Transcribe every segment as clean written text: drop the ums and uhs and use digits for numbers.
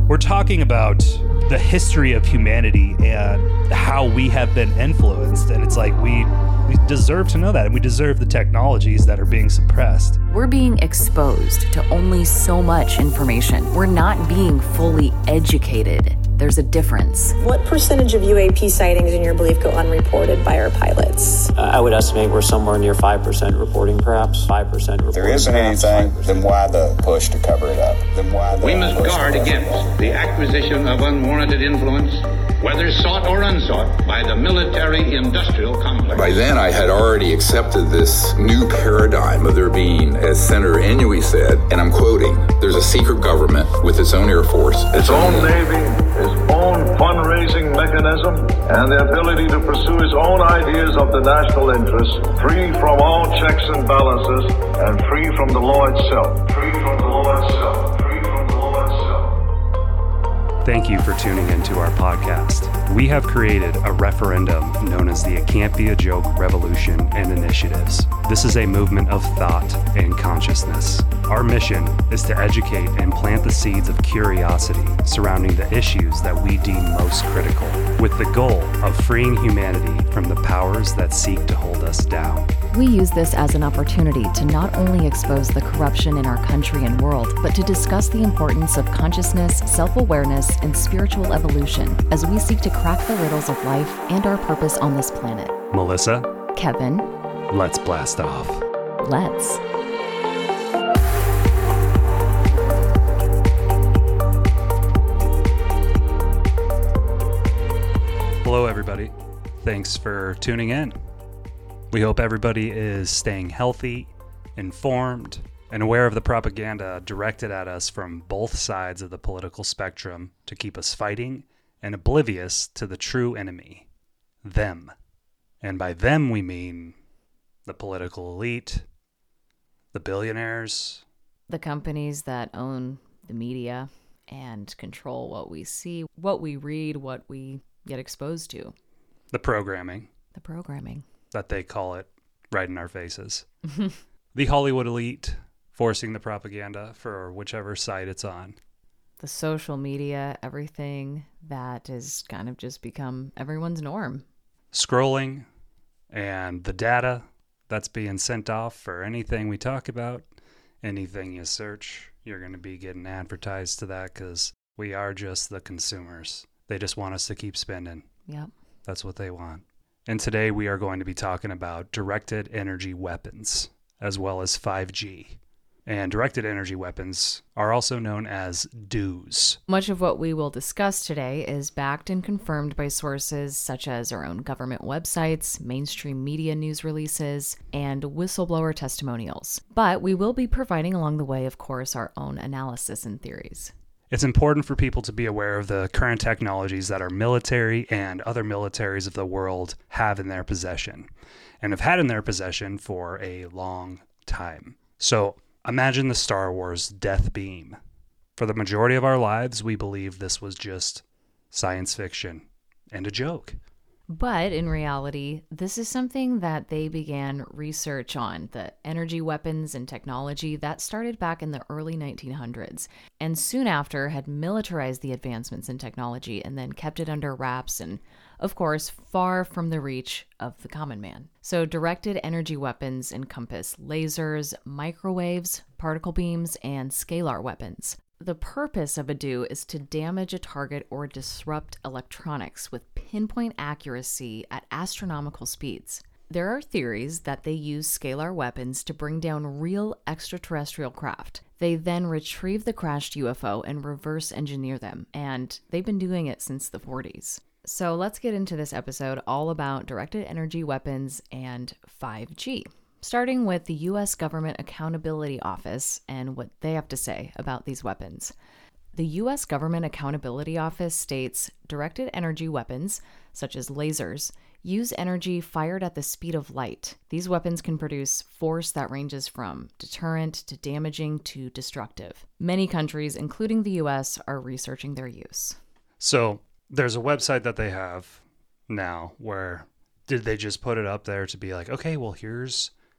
We're talking about the history of humanity and how we have been influenced. And it's like we deserve to know that, and we deserve the technologies that are being suppressed. We're being exposed to only so much information. We're not being fully educated. There's a difference. What percentage of UAP sightings, in your belief, go unreported by our pilots? I would estimate we're somewhere near 5% reporting, perhaps 5% reporting. If there isn't anything, then why the push to cover it up? We must guard against the acquisition of unwarranted influence, whether sought or unsought, by the military-industrial complex. By then, I had already accepted this new paradigm of there being, as Senator Inouye said, and I'm quoting, there's a secret government with its own Air Force, its own Navy, its own fundraising mechanism, and the ability to pursue its own ideas of the national interest, free from all checks and balances, and free from the law itself. Free from the law itself. Free from the law itself. Thank you for tuning into our podcast. We have created a referendum known as the It Can't Be a Joke Revolution and Initiatives. This is a movement of thought and consciousness. Our mission is to educate and plant the seeds of curiosity surrounding the issues that we deem most critical, with the goal of freeing humanity from the powers that seek to hold us down. We use this as an opportunity to not only expose the corruption in our country and world, but to discuss the importance of consciousness, self-awareness, and spiritual evolution as we seek to crack the riddles of life and our purpose on this planet. Melissa, Kevin, let's blast off. Let's. Hello, everybody. Thanks for tuning in. We hope everybody is staying healthy, informed, and aware of the propaganda directed at us from both sides of the political spectrum to keep us fighting and oblivious to the true enemy, them. And by them, we mean the political elite, the billionaires, The companies that own the media and control what we see, what we read, what we get exposed to. the programming The programming. that they call it right in our faces. The Hollywood elite forcing the propaganda for whichever side it's on. The social media, everything that has kind of just become everyone's norm. Scrolling and the data that's being sent off for anything we talk about, anything you search, you're going to be getting advertised to that because we are just the consumers. They just want us to keep spending. Yep. That's what they want. And today we are going to be talking about directed energy weapons as well as 5G. And directed energy weapons are also known as DEWs. Much of what we will discuss today is backed and confirmed by sources such as our own government websites, mainstream media news releases, and whistleblower testimonials. But we will be providing along the way, of course, our own analysis and theories. It's important for people to be aware of the current technologies that our military and other militaries of the world have in their possession and have had in their possession for a long time. So imagine the Star Wars Death Beam. For the majority of our lives, we believe this was just science fiction and a joke. But in reality, this is something that they began research on, the energy weapons and technology that started back in the early 1900s, and soon after had militarized the advancements in technology and then kept it under wraps and, of course, far from the reach of the common man. So directed energy weapons encompass lasers, microwaves, particle beams, and scalar weapons. The purpose of a DEW is to damage a target or disrupt electronics with pinpoint accuracy at astronomical speeds. There are theories that they use scalar weapons to bring down real extraterrestrial craft. They then retrieve the crashed UFO and reverse engineer them, and they've been doing it since the 40s. So let's get into this episode all about directed energy weapons and 5G. Starting with the U.S. Government Accountability Office and what they have to say about these weapons. The U.S. Government Accountability Office states directed energy weapons, such as lasers, use energy fired at the speed of light. These weapons can produce force that ranges from deterrent to damaging to destructive. Many countries, including the U.S., are researching their use. So there's a website that they have now where did they just put it up there to be like, okay, well,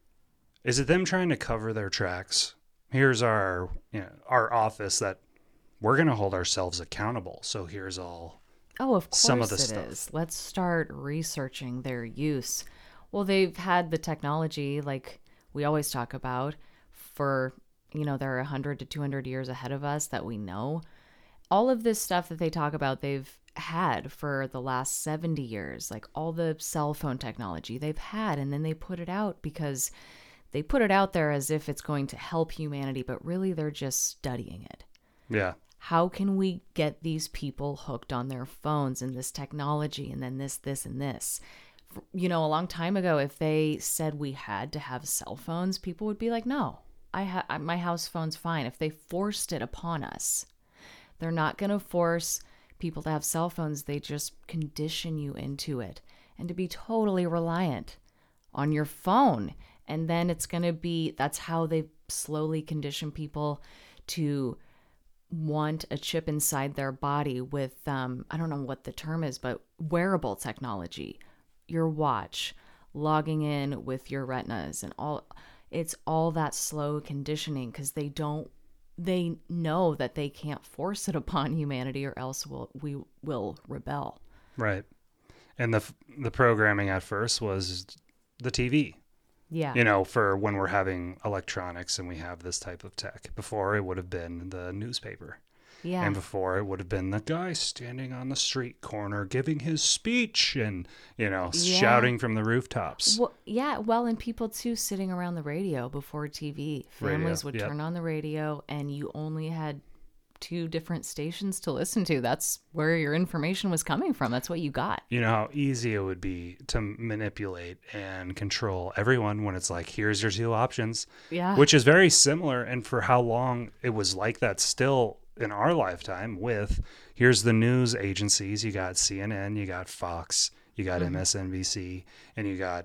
is it them trying to cover their tracks? Here's our office that we're going to hold ourselves accountable. So here's all Oh, of course some of the it stuff. is. Let's start researching their use. Well, they've had the technology, like we always talk about, for, they're 100 to 200 years ahead of us that we know. All of this stuff that they talk about, they've had for the last 70 years, like all the cell phone technology they've had. And then they put it out because they put it out there as if it's going to help humanity, but really they're just studying it. Yeah. How can we get these people hooked on their phones and this technology and then this, and this? A long time ago, if they said we had to have cell phones, people would be like, no, my house phone's fine. If they forced it upon us, they're not going to force people to have cell phones. They just condition you into it and to be totally reliant on your phone. And then it's going to be, that's how they slowly condition people to want a chip inside their body with, I don't know what the term is, but wearable technology, your watch, logging in with your retinas and it's all that slow conditioning because they know that they can't force it upon humanity or else we will rebel. Right. And the programming at first was the TV. Yeah. For when we're having electronics and we have this type of tech. Before it would have been the newspaper. Yeah. And before it would have been the guy standing on the street corner giving his speech and, shouting from the rooftops. Well, yeah. Well, and people too sitting around the radio before TV. Families would turn on the radio and you only had 2 different stations to listen to. That's where your information was coming from. That's what you got. You know how easy it would be to manipulate and control everyone when it's like, here's your 2 options. Yeah. Which is very similar. And for how long it was like that still in our lifetime with, here's the news agencies. You got CNN, you got Fox, you got MSNBC, and you got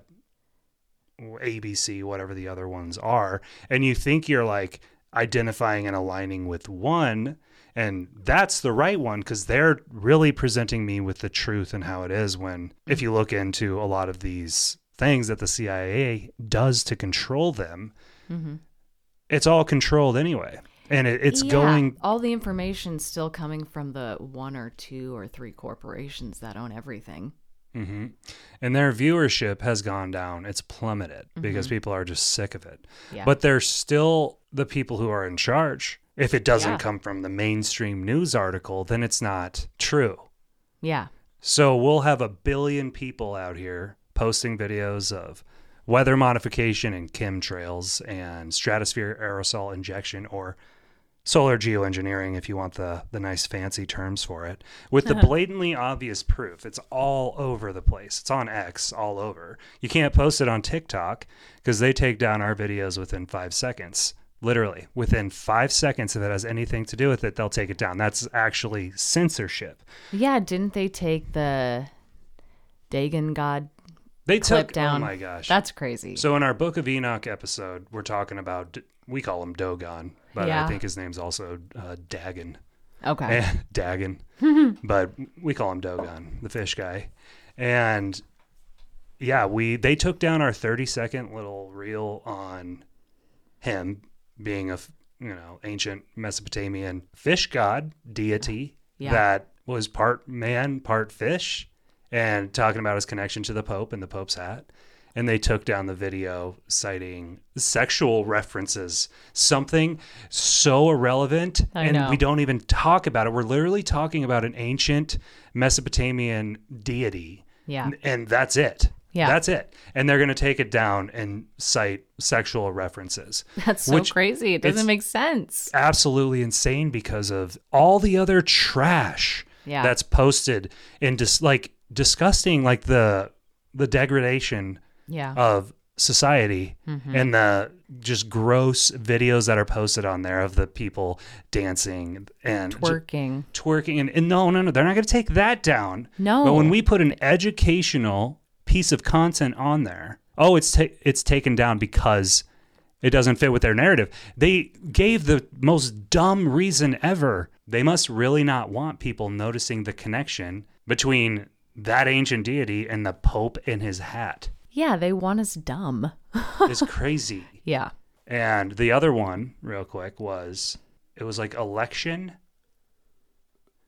ABC, whatever the other ones are. And you think you're like identifying and aligning with one, and that's the right one because they're really presenting me with the truth and how it is, when if you look into a lot of these things that the CIA does to control them, it's all controlled anyway. And it's going... all the information's still coming from the 1 or 2 or 3 corporations that own everything. Mm-hmm. And their viewership has gone down. It's plummeted because people are just sick of it. Yeah. But they're still the people who are in charge. If it doesn't come from the mainstream news article, then it's not true. Yeah. So we'll have 1 billion people out here posting videos of weather modification and chemtrails and stratosphere aerosol injection, or solar geoengineering, if you want the nice fancy terms for it, with the blatantly obvious proof. It's all over the place. It's on X all over. You can't post it on TikTok because they take down our videos within 5 seconds. Literally, within 5 seconds, if it has anything to do with it, they'll take it down. That's actually censorship. Yeah, didn't they take the Dagon God They clip took down? Oh my gosh. That's crazy. So in our Book of Enoch episode, we're talking about, we call him Dogon, but I think his name's also Dagon. Okay. Dagon. But we call him Dogon, the fish guy. And yeah, they took down our 30-second little reel on him being a ancient Mesopotamian fish god deity that was part man, part fish, and talking about his connection to the Pope and the Pope's hat. And they took down the video citing sexual references, something so irrelevant. I know. We don't even talk about it. We're literally talking about an ancient Mesopotamian deity. Yeah. And that's it. Yeah. That's it. And they're going to take it down and cite sexual references. That's so crazy. It doesn't make sense. Absolutely insane because of all the other trash that's posted in disgusting, like the degradation of society and the just gross videos that are posted on there of the people dancing and twerking. And no, they're not going to take that down. No. But when we put an educational piece of content on there, it's taken down because it doesn't fit with their narrative. They gave the most dumb reason ever. They must really not want people noticing the connection between that ancient deity and the Pope in his hat. Yeah, they want us dumb. It's crazy. Yeah. And the other one, real quick, it was like election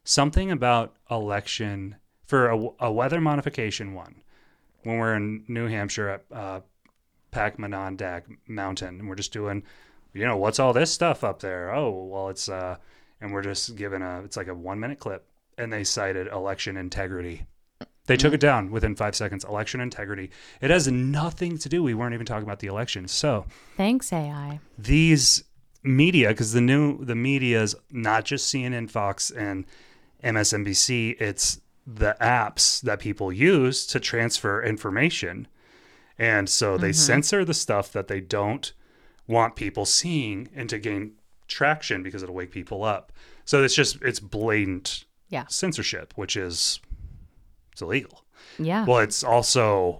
something about election for a weather modification one. When we're in New Hampshire at Packmanondag Mountain, and we're just doing, what's all this stuff up there? Oh, well, it's and we're just giving it's like a 1-minute clip, and they cited election integrity. They took it down within 5 seconds. Election integrity. It has nothing to do. We weren't even talking about the election. So thanks, AI. These media, because the media is not just CNN, Fox, and MSNBC. It's the apps that people use to transfer information. And so they censor the stuff that they don't want people seeing and to gain traction because it'll wake people up. So it's blatant censorship, which is it's illegal. Yeah. Well, it's also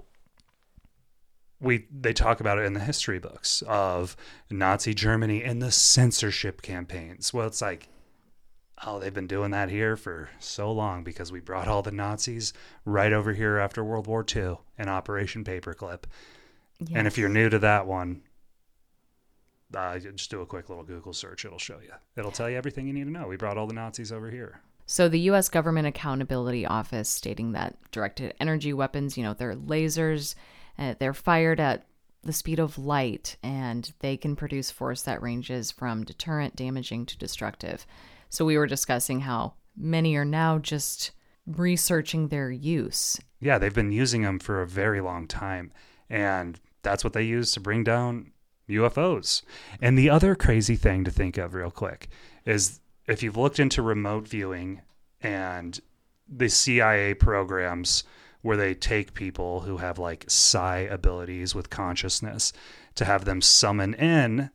they talk about it in the history books of Nazi Germany and the censorship campaigns. Well, it's like, oh, they've been doing that here for so long because we brought all the Nazis right over here after World War II in Operation Paperclip. Yes. And if you're new to that one, just do a quick little Google search. It'll show you. It'll tell you everything you need to know. We brought all the Nazis over here. So the U.S. Government Accountability Office stating that directed energy weapons, they're lasers, they're fired at the speed of light, and they can produce force that ranges from deterrent, damaging to destructive. So we were discussing how many are now just researching their use. Yeah, they've been using them for a very long time. And that's what they use to bring down UFOs. And the other crazy thing to think of real quick is if you've looked into remote viewing and the CIA programs where they take people who have like psi abilities with consciousness to have them summon in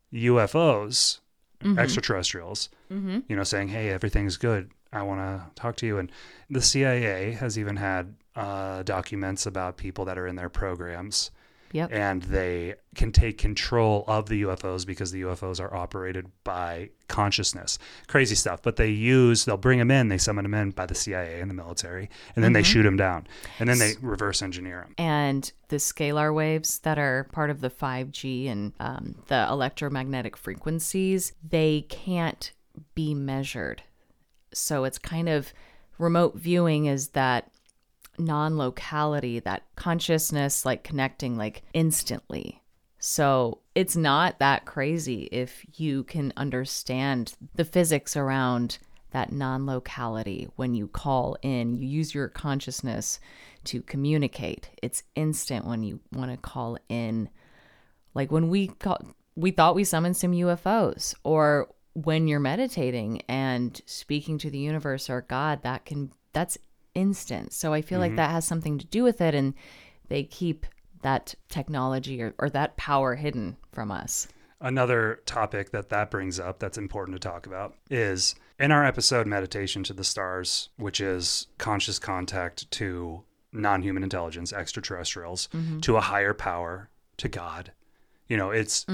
UFOs, extraterrestrials, saying, hey, everything's good. I want to talk to you. And the CIA has even had documents about people that are in their programs. Yep. And they can take control of the UFOs because the UFOs are operated by consciousness. Crazy stuff. But they'll bring them in, they summon them in by the CIA and the military, and then they shoot them down. And then they reverse engineer them. And the scalar waves that are part of the 5G and the electromagnetic frequencies, they can't be measured. So it's kind of remote viewing is that non-locality, that consciousness, like connecting like instantly. So it's not that crazy if you can understand the physics around that non-locality. When you call in, you use your consciousness to communicate. It's instant when you want to call in. Like when we thought we summoned some UFOs, or when you're meditating and speaking to the universe or God, that's instant. So I feel like that has something to do with it, and they keep that technology or that power hidden from us. Another topic that brings up that's important to talk about is in our episode Meditation to the Stars, which is conscious contact to non-human intelligence, extraterrestrials, to a higher power, to God. It's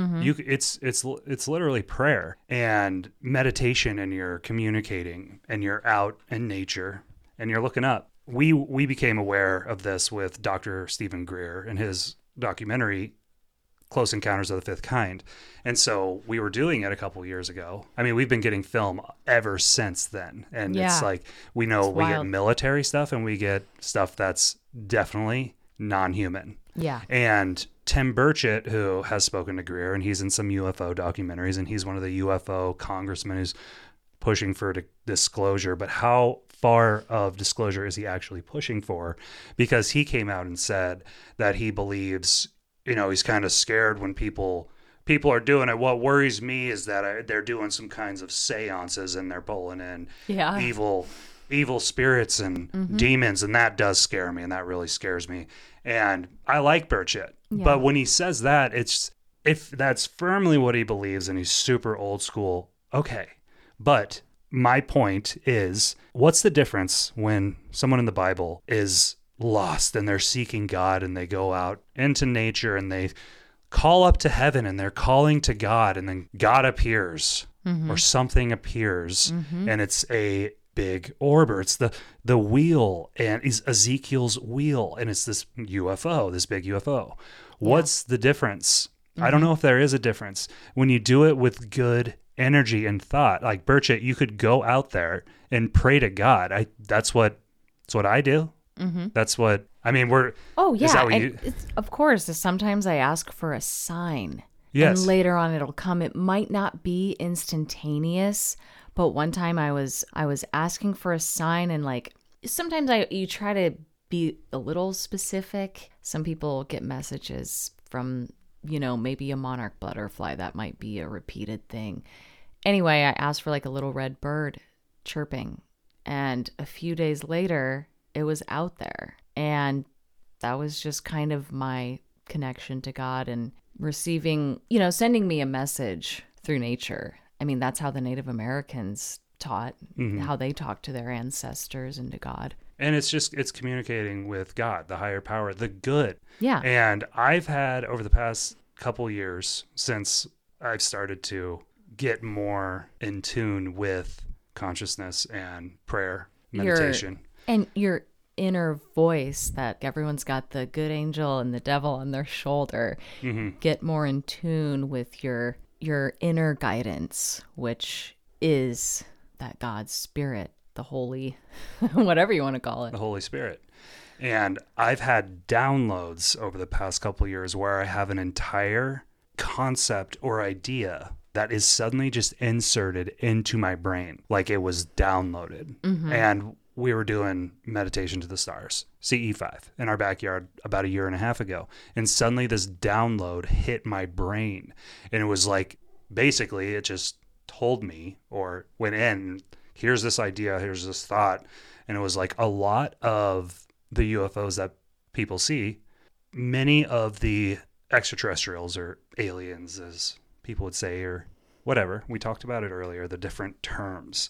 literally prayer and meditation, and you're communicating and you're out in nature and you're looking up. We became aware of this with Dr. Stephen Greer and his documentary Close Encounters of the Fifth Kind. And so we were doing it a couple years ago. I mean, we've been getting film ever since then. And it's like, we know we get military stuff and we get stuff that's definitely non-human. Yeah. And Tim Burchett, who has spoken to Greer, and he's in some UFO documentaries, and he's one of the UFO congressmen who's pushing for disclosure. But how far of disclosure is he actually pushing for? Because he came out and said that he believes, he's kind of scared when people are doing it. What worries me is that they're doing some kinds of seances and they're pulling in evil spirits and demons, and that does scare me, and that really scares me. And I like Burchett, but when he says that, if that's firmly what he believes and he's super old school, okay. But my point is, what's the difference when someone in the Bible is lost and they're seeking God and they go out into nature and they call up to heaven and they're calling to God, and then God appears or something appears and it's a big orb, or it's the wheel, and is Ezekiel's wheel, and it's this UFO, this big UFO. What's the difference? I don't know if there is a difference when you do it with good energy and thought. Like, Burchett, you could go out there and pray to God. That's what I do. Mm-hmm. That's what, I mean, Oh, yeah. Is that what of course, sometimes I ask for a sign. Yes. And later on it'll come. It might not be instantaneous, but one time I was asking for a sign, and like sometimes you try to be a little specific. Some people get messages from, maybe a monarch butterfly. That might be a repeated thing. Anyway, I asked for like a little red bird chirping, and a few days later it was out there, and that was just kind of my connection to God and receiving, sending me a message through nature. I mean, that's how the Native Americans taught, how they talked to their ancestors and to God. And it's communicating with God, the higher power, the good. Yeah. And I've had, over the past couple years, since I've started to get more in tune with consciousness and prayer, meditation. Your inner voice, that everyone's got the good angel and the devil on their shoulder. Mm-hmm. Get more in tune with your inner guidance, which is that God's spirit, the holy, whatever you want to call it. The Holy Spirit. And I've had downloads over the past couple of years where I have an entire concept or idea that is suddenly just inserted into my brain, like it was downloaded. Mm-hmm. And we were doing meditation to the stars, CE5, in our backyard about 1.5 years ago. And suddenly this download hit my brain. And it was like, basically, it just told me, or went in, here's this idea, here's this thought. And it was like a lot of the UFOs that people see, many of the extraterrestrials or aliens, as people would say, or whatever. We talked about it earlier, the different terms.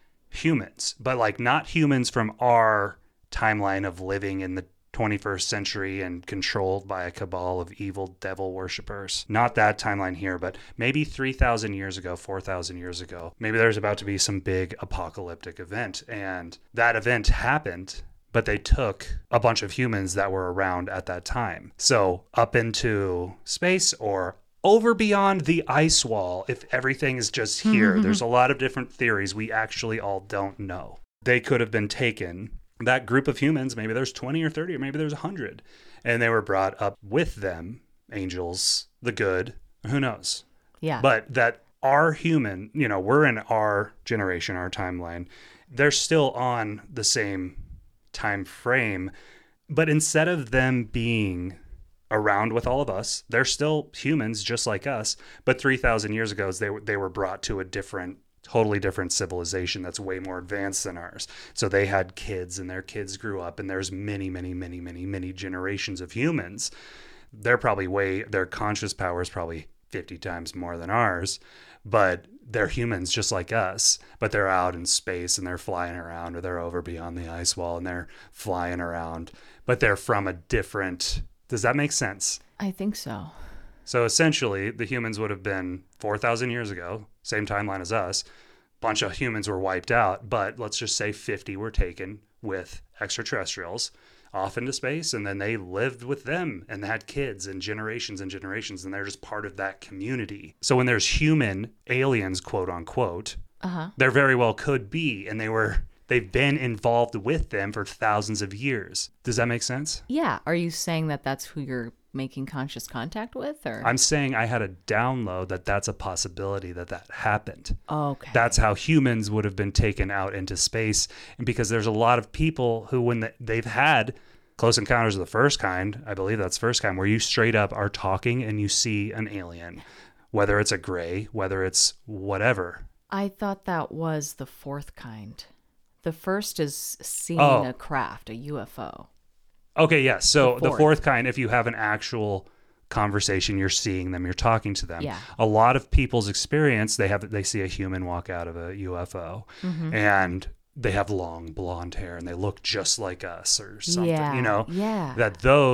Humans, but like not humans from our timeline of living in the 21st century and controlled by a cabal of evil devil worshippers. Not that timeline here, but maybe 3,000 years ago, 4,000 years ago, maybe there's about to be some big apocalyptic event, and that event happened, but they took a bunch of humans that were around at that time. So up into space or over beyond the ice wall, if everything is just here. Mm-hmm. There's a lot of different theories we actually all don't know. They could have been taken, that group of humans, maybe there's 20 or 30, or maybe there's 100, and they were brought up with them, angels, the good, who knows? Yeah. But that our human, we're in our generation, our timeline, they're still on the same time frame, but instead of them being around with all of us, they're still humans just like us, but 3,000 years ago they were brought to a totally different civilization that's way more advanced than ours. So they had kids, and their kids grew up, and there's many generations of humans. Their conscious power is probably 50 times more than ours, but they're humans just like us, but they're out in space and they're flying around, or they're over beyond the ice wall and they're flying around, but they're from a different. Does that make sense? I think so. So essentially, the humans would have been 4,000 years ago, same timeline as us. Bunch of humans were wiped out, but let's just say 50 were taken with extraterrestrials off into space, and then they lived with them and had kids and generations, and they're just part of that community. So when there's human aliens, quote unquote, there very well could be, and they've been involved with them for thousands of years. Does that make sense? Yeah. Are you saying that that's who you're making conscious contact with? Or I'm saying I had a download that's a possibility that happened. Okay. That's how humans would have been taken out into space. And because there's a lot of people who, when they've had close encounters of the first kind, I believe that's first kind, where you straight up are talking and you see an alien, whether it's a gray, whether it's whatever. I thought that was the fourth kind. The first is seeing a craft, a UFO. Okay, yes. So the fourth kind, if you have an actual conversation, you're seeing them, you're talking to them. Yeah. A lot of people's experience, they see a human walk out of a UFO, and they have long blonde hair and they look just like us or something. Yeah.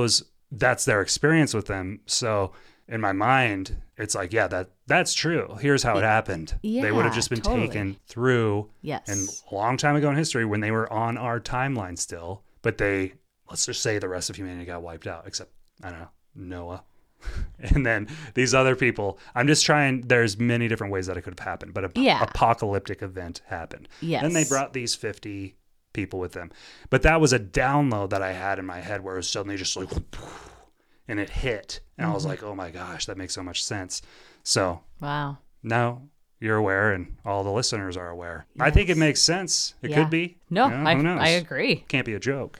That's their experience with them. So in my mind, it's like, yeah, that's true. Here's how it happened. Yeah, they would have just been taken through, and a long time ago in history when they were on our timeline still, but let's just say the rest of humanity got wiped out, except, I don't know, Noah. And then these other people, I'm just trying, there's many different ways that it could have happened, but apocalyptic event happened. Yes. Then they brought these 50 people with them. But that was a download that I had in my head where it was suddenly just like, and it hit. And I was like, oh my gosh, that makes so much sense. So wow. Now you're aware and all the listeners are aware. Yes. I think it makes sense. It could be. No, who knows? I agree. Can't be a joke.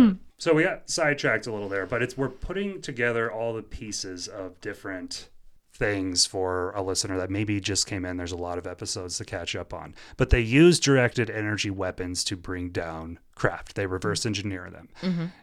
So we got sidetracked a little there, but we're putting together all the pieces of different things for a listener that maybe just came in. There's a lot of episodes to catch up on. But they use directed energy weapons to bring down craft. They reverse engineer them.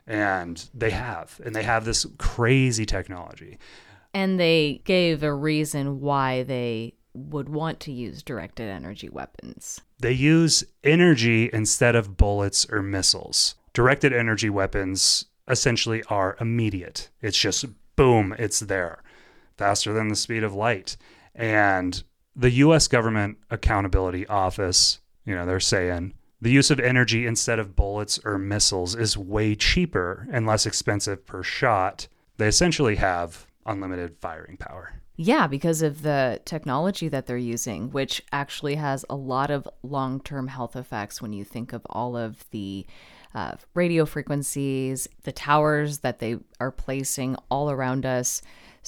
And they have this crazy technology. And they gave a reason why they would want to use directed energy weapons. They use energy instead of bullets or missiles. Directed energy weapons essentially are immediate. It's just boom, it's there. Faster than the speed of light. And the U.S. Government Accountability Office, they're saying the use of energy instead of bullets or missiles is way cheaper and less expensive per shot. They essentially have unlimited firing power. Yeah, because of the technology that they're using, which actually has a lot of long-term health effects when you think of all of the radio frequencies, the towers that they are placing all around us.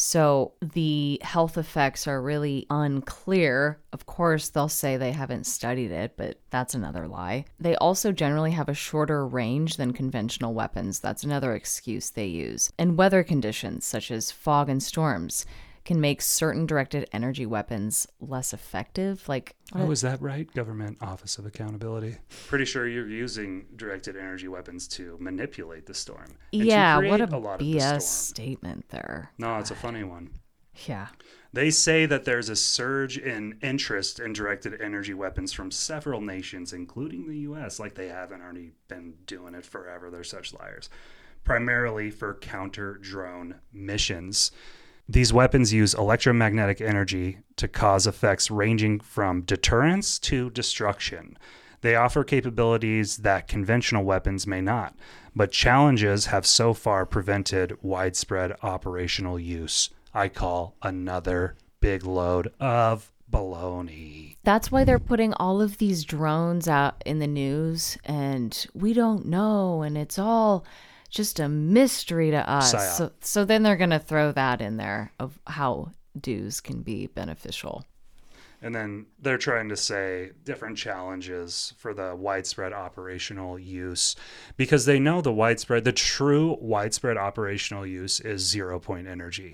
So the health effects are really unclear. Of course, they'll say they haven't studied it, but that's another lie. They also generally have a shorter range than conventional weapons. That's another excuse they use. And weather conditions, such as fog and storms, can make certain directed energy weapons less effective. Is that right? Government Office of Accountability. Pretty sure you're using directed energy weapons to manipulate the storm. Yeah, what a BS statement there. No, it's a funny one. Yeah. They say that there's a surge in interest in directed energy weapons from several nations, including the U.S., like they haven't already been doing it forever. They're such liars. Primarily for counter-drone missions. These weapons use electromagnetic energy to cause effects ranging from deterrence to destruction. They offer capabilities that conventional weapons may not, but challenges have so far prevented widespread operational use. I call another big load of baloney. That's why they're putting all of these drones out in the news, and we don't know, and it's all just a mystery to us. So then they're going to throw that in there of how DEWs can be beneficial. And then they're trying to say different challenges for the widespread operational use, because they know the true widespread operational use is 0-point energy.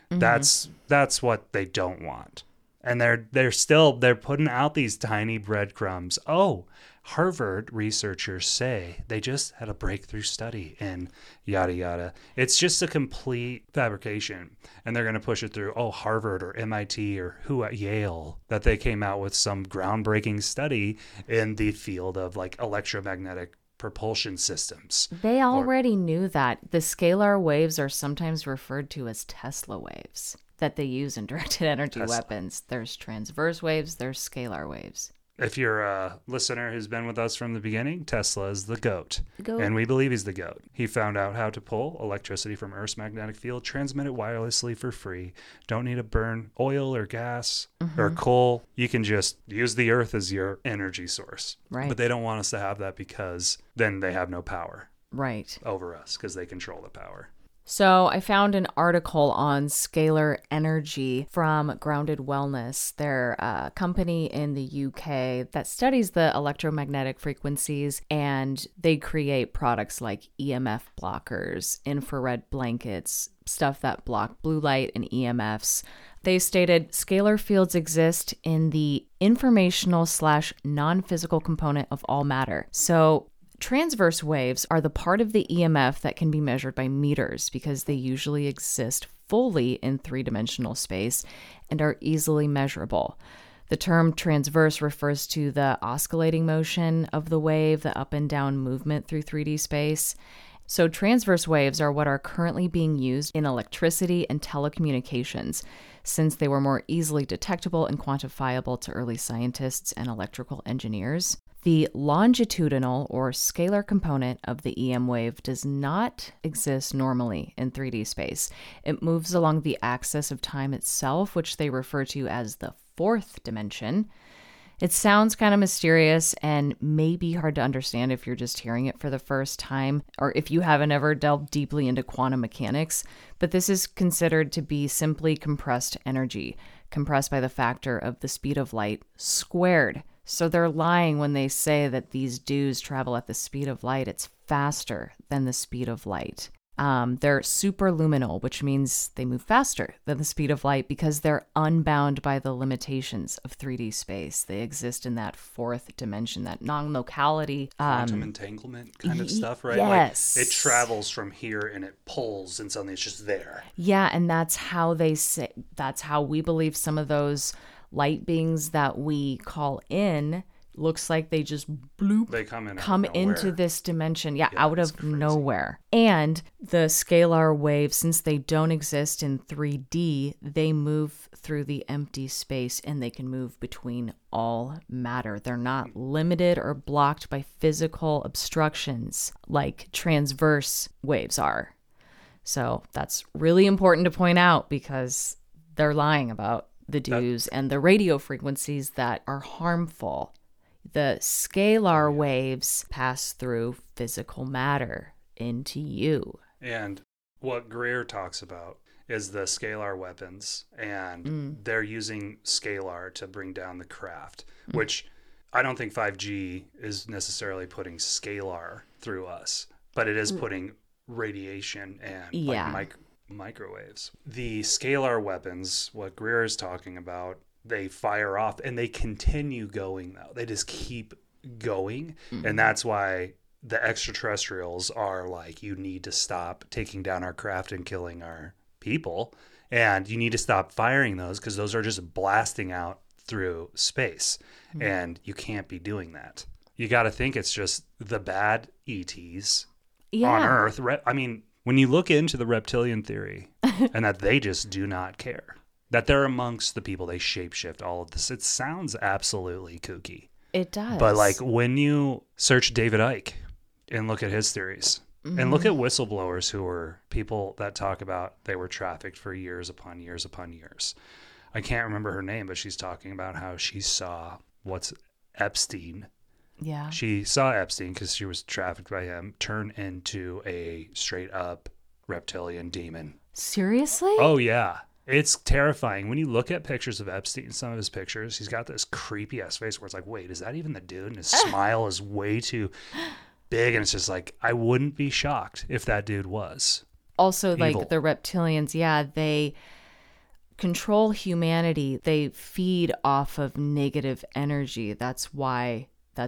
That's what they don't want. And they're putting out these tiny breadcrumbs. Oh, Harvard researchers say they just had a breakthrough study in yada yada. It's just a complete fabrication, and they're going to push it through. Oh, Harvard or MIT or who at Yale, that they came out with some groundbreaking study in the field of electromagnetic propulsion systems. They already knew that. The scalar waves are sometimes referred to as Tesla waves that they use in directed energy weapons. There's transverse waves, there's scalar waves. If you're a listener who's been with us from the beginning, Tesla is the GOAT. And we believe he's the GOAT. He found out how to pull electricity from Earth's magnetic field, transmit it wirelessly for free. Don't need to burn oil or gas or coal. You can just use the Earth as your energy source. Right. But they don't want us to have that, because then they have no power over us, because they control the power. So I found an article on scalar energy from Grounded Wellness. They're a company in the UK that studies the electromagnetic frequencies, and they create products like EMF blockers, infrared blankets, stuff that block blue light and EMFs. They stated scalar fields exist in the informational/non-physical component of all matter. So transverse waves are the part of the EMF that can be measured by meters, because they usually exist fully in three-dimensional space and are easily measurable. The term transverse refers to the oscillating motion of the wave, the up and down movement through 3D space. So transverse waves are what are currently being used in electricity and telecommunications, since they were more easily detectable and quantifiable to early scientists and electrical engineers. The longitudinal or scalar component of the EM wave does not exist normally in 3D space. It moves along the axis of time itself, which they refer to as the fourth dimension. It sounds kind of mysterious and may be hard to understand if you're just hearing it for the first time or if you haven't ever delved deeply into quantum mechanics, but this is considered to be simply compressed energy, compressed by the factor of the speed of light squared. So they're lying when they say that these dews travel at the speed of light. It's faster than the speed of light. They're superluminal, which means they move faster than the speed of light because they're unbound by the limitations of 3D space. They exist in that fourth dimension, that non-locality. Quantum entanglement kind of stuff, right? Yes. Like it travels from here and it pulls and suddenly it's just there. Yeah, and that's how they say, that's how we believe some of those light beings that we call in looks like they just bloop, they come into this dimension. Yeah, out of crazy. nowhere. And the scalar waves, since they don't exist in 3D, they move through the empty space and they can move between all matter. They're not limited or blocked by physical obstructions like transverse waves are. So that's really important to point out because they're lying about the dews and the radio frequencies that are harmful. The scalar waves pass through physical matter into you. And what Greer talks about is the scalar weapons, and they're using scalar to bring down the craft, which I don't think 5G is necessarily putting scalar through us, but it is putting radiation and like microwaves. The scalar weapons, what Greer is talking about, they fire off and they continue going though. They just keep going. And that's why the extraterrestrials are like, you need to stop taking down our craft and killing our people. And you need to stop firing those because those are just blasting out through space. And you can't be doing that. You got to think it's just the bad ETs on Earth. I mean, when you look into the reptilian theory and that they just do not care. That they're amongst the people, they shapeshift all of this. It sounds absolutely kooky. It does. But like when you search David Icke and look at his theories and look at whistleblowers who were people that talk about they were trafficked for years upon years upon years. I can't remember her name, but she's talking about how she saw Epstein. Yeah. She saw Epstein because she was trafficked by him turn into a straight up reptilian demon. Seriously? Oh, yeah. It's terrifying. When you look at pictures of Epstein, some of his pictures, he's got this creepy ass face where it's like, wait, is that even the dude? And his smile is way too big. And it's just like, I wouldn't be shocked if that dude was. Also, evil. like the reptilians, they control humanity. They feed off of negative energy. That's what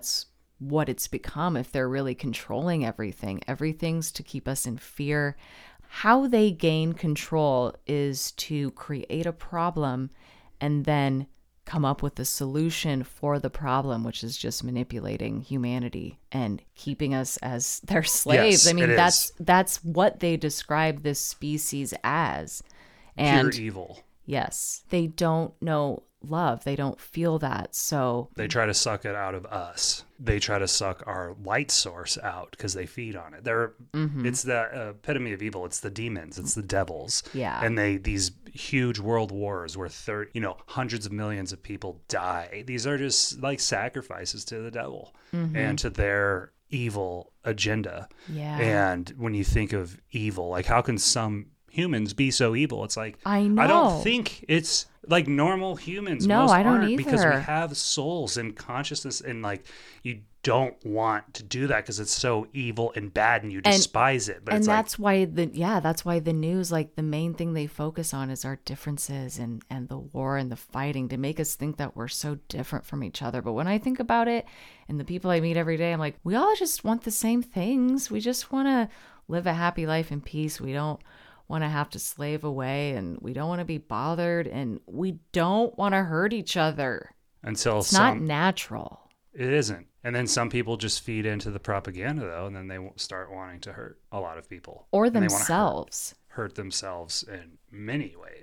it's become if they're really controlling everything. Everything's to keep us in fear. How they gain control is to create a problem and then come up with a solution for the problem, which is just manipulating humanity and keeping us as their slaves. Yes, I mean, it that's what they describe this species as. And pure evil. Yes, they don't know love. They don't feel that. So they try to suck it out of us. They try to suck our light source out because they feed on it. It's the epitome of evil. It's the demons. It's the devils. Yeah. And these huge world wars where hundreds of millions of people die. These are just like sacrifices to the devil and to their evil agenda. Yeah. And when you think of evil, like how can some humans be so evil? It's like, I know. I don't think it's like normal humans. No, Most I don't aren't, either. because we have souls and consciousness, and like you don't want to do that because it's so evil and bad and you despise it. But and it's that's why the news, like the main thing they focus on is our differences and the war and the fighting to make us think that we're so different from each other. But when I think about it and the people I meet every day, I'm like, we all just want the same things. We just want to live a happy life in peace. We don't want to have to slave away, and we don't want to be bothered, and we don't want to hurt each other. it's not natural. It isn't. And then some people just feed into the propaganda though, and then they start wanting to hurt a lot of people Or and themselves. hurt themselves in many ways.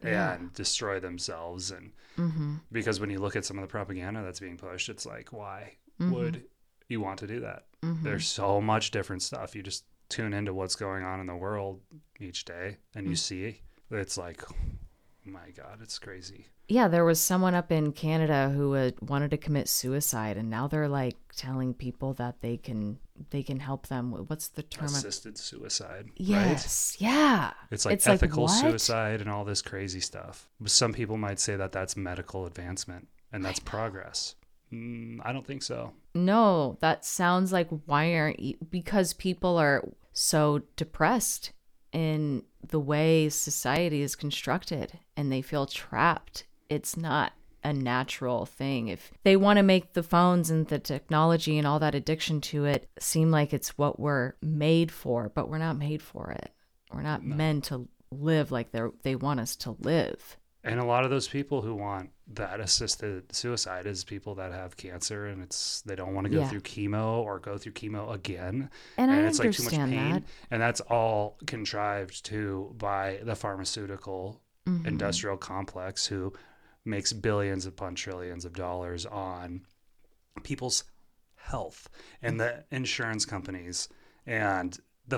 and destroy themselves. And because when you look at some of the propaganda that's being pushed, it's like, why would you want to do that? There's so much different stuff. You just tune into what's going on in the world each day and you see it's like, oh my God, it's crazy. Yeah, there was someone up in Canada who wanted to commit suicide, and now they're like telling people that they can help them. What's the term? Assisted suicide. Yes. Right? Yeah. It's like ethical suicide and all this crazy stuff. Some people might say that that's medical advancement and that's progress. I don't think so. No, that sounds like because people are so depressed in the way society is constructed and they feel trapped. It's not a natural thing. If they want to make the phones and the technology and all that addiction to it seem like it's what we're made for, but we're not made for it. We're not meant to live like they want us to live. And a lot of those people who want that assisted suicide is people that have cancer and they don't want to go through chemo or go through chemo again. And I it's like understand too much pain. that. And that's all contrived by the pharmaceutical industrial complex who makes billions upon trillions of dollars on people's health and the insurance companies and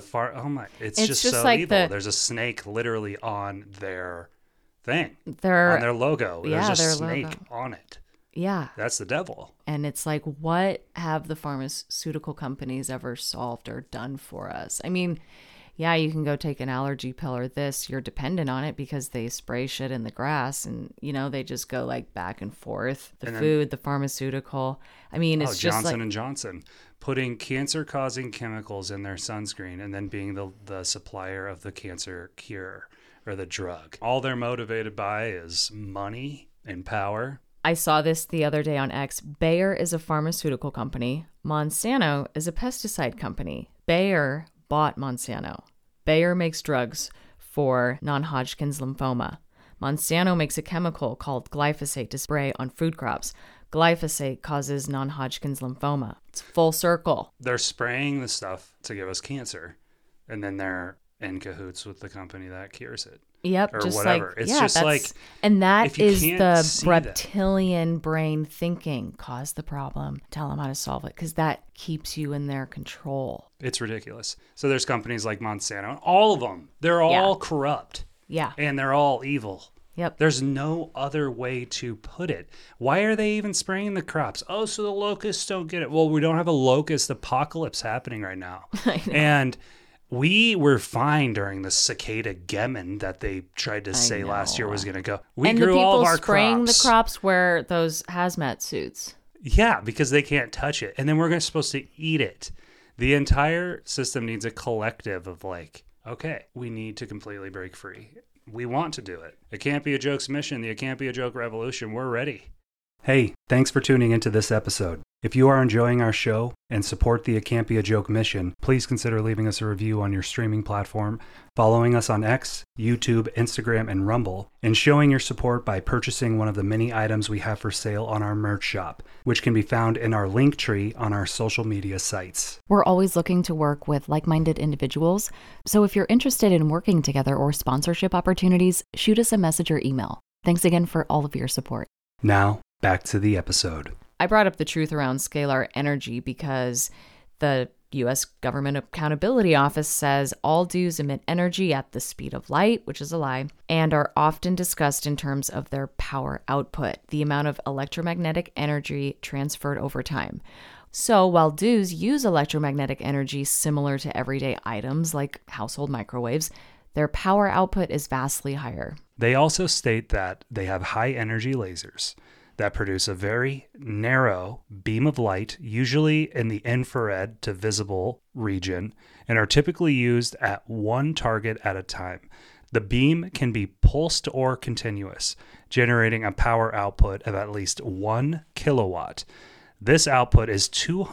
it's just so like evil. There's a snake literally on their thing, on their logo. There's a snake on it. Yeah. That's the devil. And it's like, what have the pharmaceutical companies ever solved or done for us? I mean, yeah, you can go take an allergy pill or this. You're dependent on it because they spray shit in the grass and, they just go like back and forth. Food, the pharmaceutical. I mean, it's just Johnson & Johnson putting cancer-causing chemicals in their sunscreen and then being the supplier of the cancer cure or the drug. All they're motivated by is money and power. I saw this the other day on X. Bayer is a pharmaceutical company. Monsanto is a pesticide company. Bayer bought Monsanto. Bayer makes drugs for non-Hodgkin's lymphoma. Monsanto makes a chemical called glyphosate to spray on food crops. Glyphosate causes non-Hodgkin's lymphoma. It's full circle. They're spraying the stuff to give us cancer, and then they're in cahoots with the company that cures it. Yep, or just whatever. Like, it's just like, and that is the reptilian that brain thinking. Cause the problem, tell them how to solve it, because that keeps you in their control. It's ridiculous. So there's companies like Monsanto, and all of them, they're all corrupt. Yeah, and they're all evil. Yep. There's no other way to put it. Why are they even spraying the crops? Oh, so the locusts don't get it. Well, we don't have a locust apocalypse happening right now. I know. And we were fine during the cicada Gemin that they tried to say last year was going to go. We grew all of our crops. And the people spraying the crops wear those hazmat suits. Yeah, because they can't touch it. And then we're supposed to eat it. The entire system needs a collective of okay, we need to completely break free. We want to do it. It can't be a joke's mission. It can't be a joke revolution. We're ready. Hey, thanks for tuning into this episode. If you are enjoying our show and support the It Can't Be a Joke mission, please consider leaving us a review on your streaming platform, following us on X, YouTube, Instagram, and Rumble, and showing your support by purchasing one of the many items we have for sale on our merch shop, which can be found in our link tree on our social media sites. We're always looking to work with like-minded individuals, so if you're interested in working together or sponsorship opportunities, shoot us a message or email. Thanks again for all of your support. Now, back to the episode. I brought up the truth around scalar energy because the U.S. Government Accountability Office says all DEWs emit energy at the speed of light, which is a lie, and are often discussed in terms of their power output, the amount of electromagnetic energy transferred over time. So while DEWs use electromagnetic energy similar to everyday items like household microwaves, their power output is vastly higher. They also state that they have high energy lasers that produce a very narrow beam of light, usually in the infrared to visible region, and are typically used at one target at a time. The beam can be pulsed or continuous, generating a power output of at least 1 kilowatt. This output is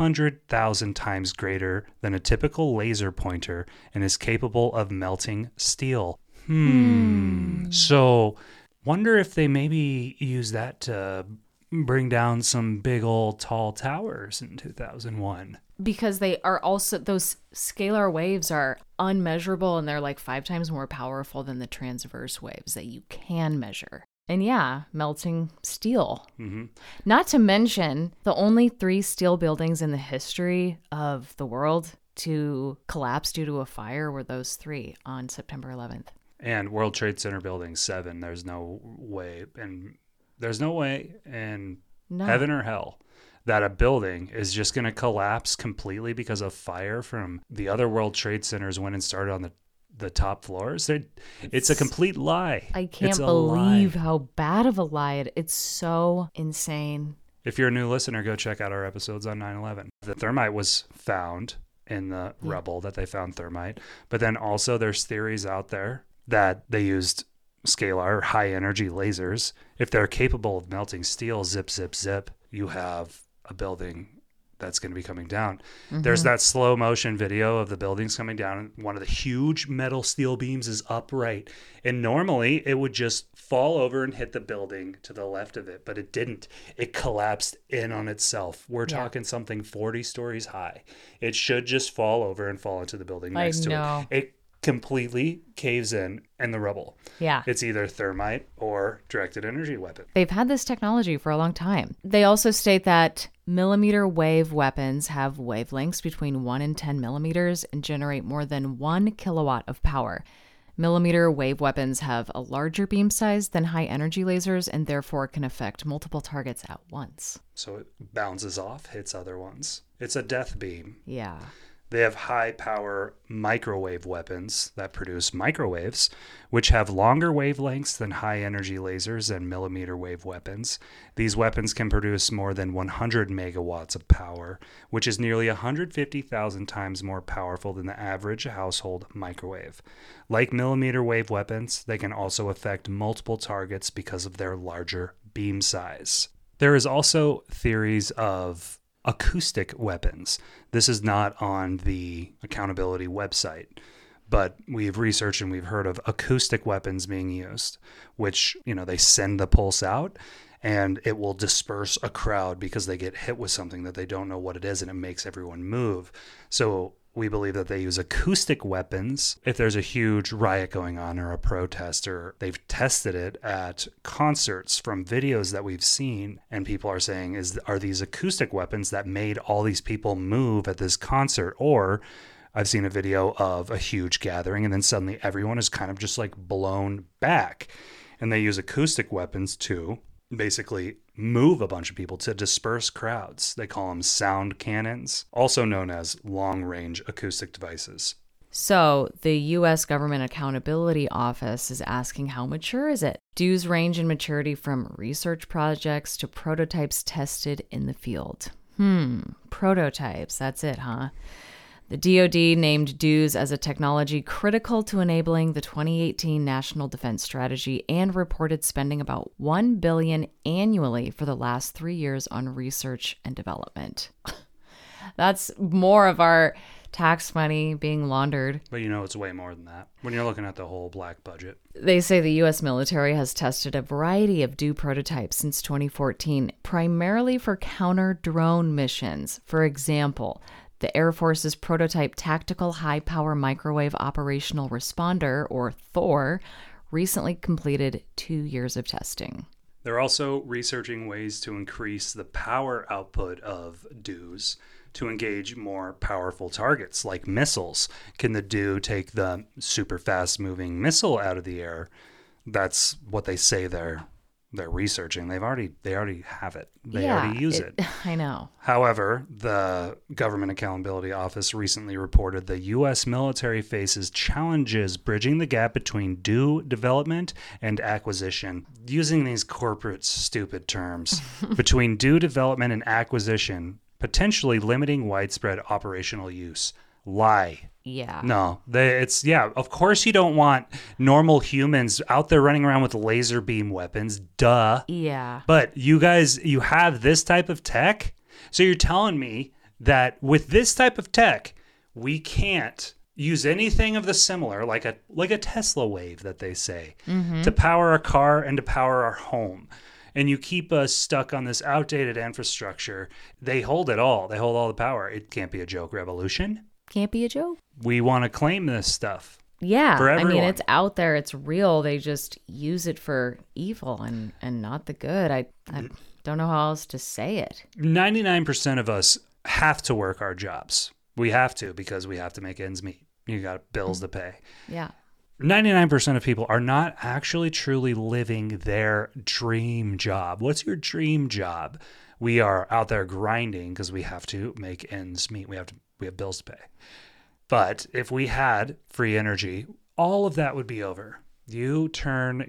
200,000 times greater than a typical laser pointer and is capable of melting steel. So, wonder if they maybe use that to bring down some big old tall towers in 2001. Because they are also, those scalar waves are unmeasurable, and they're like 5 times more powerful than the transverse waves that you can measure. And yeah, melting steel. Mm-hmm. Not to mention, the only 3 steel buildings in the history of the world to collapse due to a fire were those 3 on September 11th. And World Trade Center Building 7, there's no way in heaven or hell that a building is just going to collapse completely because of fire from the other World Trade Centers when it started on the top floors. It's a complete lie. I can't believe how bad of a lie it's so insane. If you're a new listener, go check out our episodes on 9/11. The thermite was found in the rubble that they found thermite, but then also there's theories out there that they used scalar high energy lasers. If they're capable of melting steel, zip, zip, zip, you have a building that's going to be coming down. Mm-hmm. There's that slow motion video of the buildings coming down. One of the huge metal steel beams is upright. And normally it would just fall over and hit the building to the left of it, but it didn't. It collapsed in on itself. We're talking something 40 stories high. It should just fall over and fall into the building next to it. It completely caves in the rubble. Yeah. It's either thermite or directed energy weapon. They've had this technology for a long time. They also state that millimeter wave weapons have wavelengths between 1 and 10 millimeters and generate more than 1 kilowatt of power. Millimeter wave weapons have a larger beam size than high energy lasers and therefore can affect multiple targets at once. So it bounces off, hits other ones. It's a death beam. Yeah. They have high-power microwave weapons that produce microwaves, which have longer wavelengths than high-energy lasers and millimeter wave weapons. These weapons can produce more than 100 megawatts of power, which is nearly 150,000 times more powerful than the average household microwave. Like millimeter wave weapons, they can also affect multiple targets because of their larger beam size. There is also theories of acoustic weapons. This is not on the accountability website, but we've researched and we've heard of acoustic weapons being used, which, they send the pulse out and it will disperse a crowd because they get hit with something that they don't know what it is, and it makes everyone move. So we believe that they use acoustic weapons. If there's a huge riot going on or a protest, or they've tested it at concerts from videos that we've seen, and people are saying, are these acoustic weapons that made all these people move at this concert? Or I've seen a video of a huge gathering and then suddenly everyone is kind of just like blown back. And they use acoustic weapons to basically move a bunch of people, to disperse crowds. They call them sound cannons, also known as long-range acoustic devices. So the U.S. Government Accountability Office is asking, how mature is it? DEWs range in maturity from research projects to prototypes tested in the field. Prototypes, that's it, huh? The DoD named DEWs as a technology critical to enabling the 2018 National Defense Strategy and reported spending about $1 billion annually for the last 3 years on research and development. That's more of our tax money being laundered. But it's way more than that when you're looking at the whole black budget. They say the U.S. military has tested a variety of DEW prototypes since 2014, primarily for counter-drone missions. For example, the Air Force's prototype Tactical High-Power Microwave Operational Responder, or THOR, recently completed 2 years of testing. They're also researching ways to increase the power output of DEWs to engage more powerful targets like missiles. Can the DEW take the super fast-moving missile out of the air? That's what they say they're researching. They already have it. They already use it. I know. However, the Government Accountability Office recently reported the U.S. military faces challenges bridging the gap between DEW development and acquisition. Using these corporate stupid terms, between DEW development and acquisition, potentially limiting widespread operational use. Lie. Yeah. No, of course you don't want normal humans out there running around with laser beam weapons. Duh. Yeah. But you guys, you have this type of tech? So you're telling me that with this type of tech, we can't use anything of the similar, like a Tesla wave that they say, to power a car and to power our home. and you keep us stuck on this outdated infrastructure. They hold it all. They hold all the power. It can't be a joke revolution. Can't be a joke. We want to claim this stuff. Yeah, for I mean, everyone. it's out there. It's real. They just use it for evil and not the good. I don't know how else to say it. 99% of us have to work our jobs. We have to because we have to make ends meet. You got bills to pay. Yeah. 99% of people are not actually truly living their dream job. What's your dream job? We are out there grinding because we have to make ends meet. We have bills to pay. But if we had free energy, all of that would be over. You put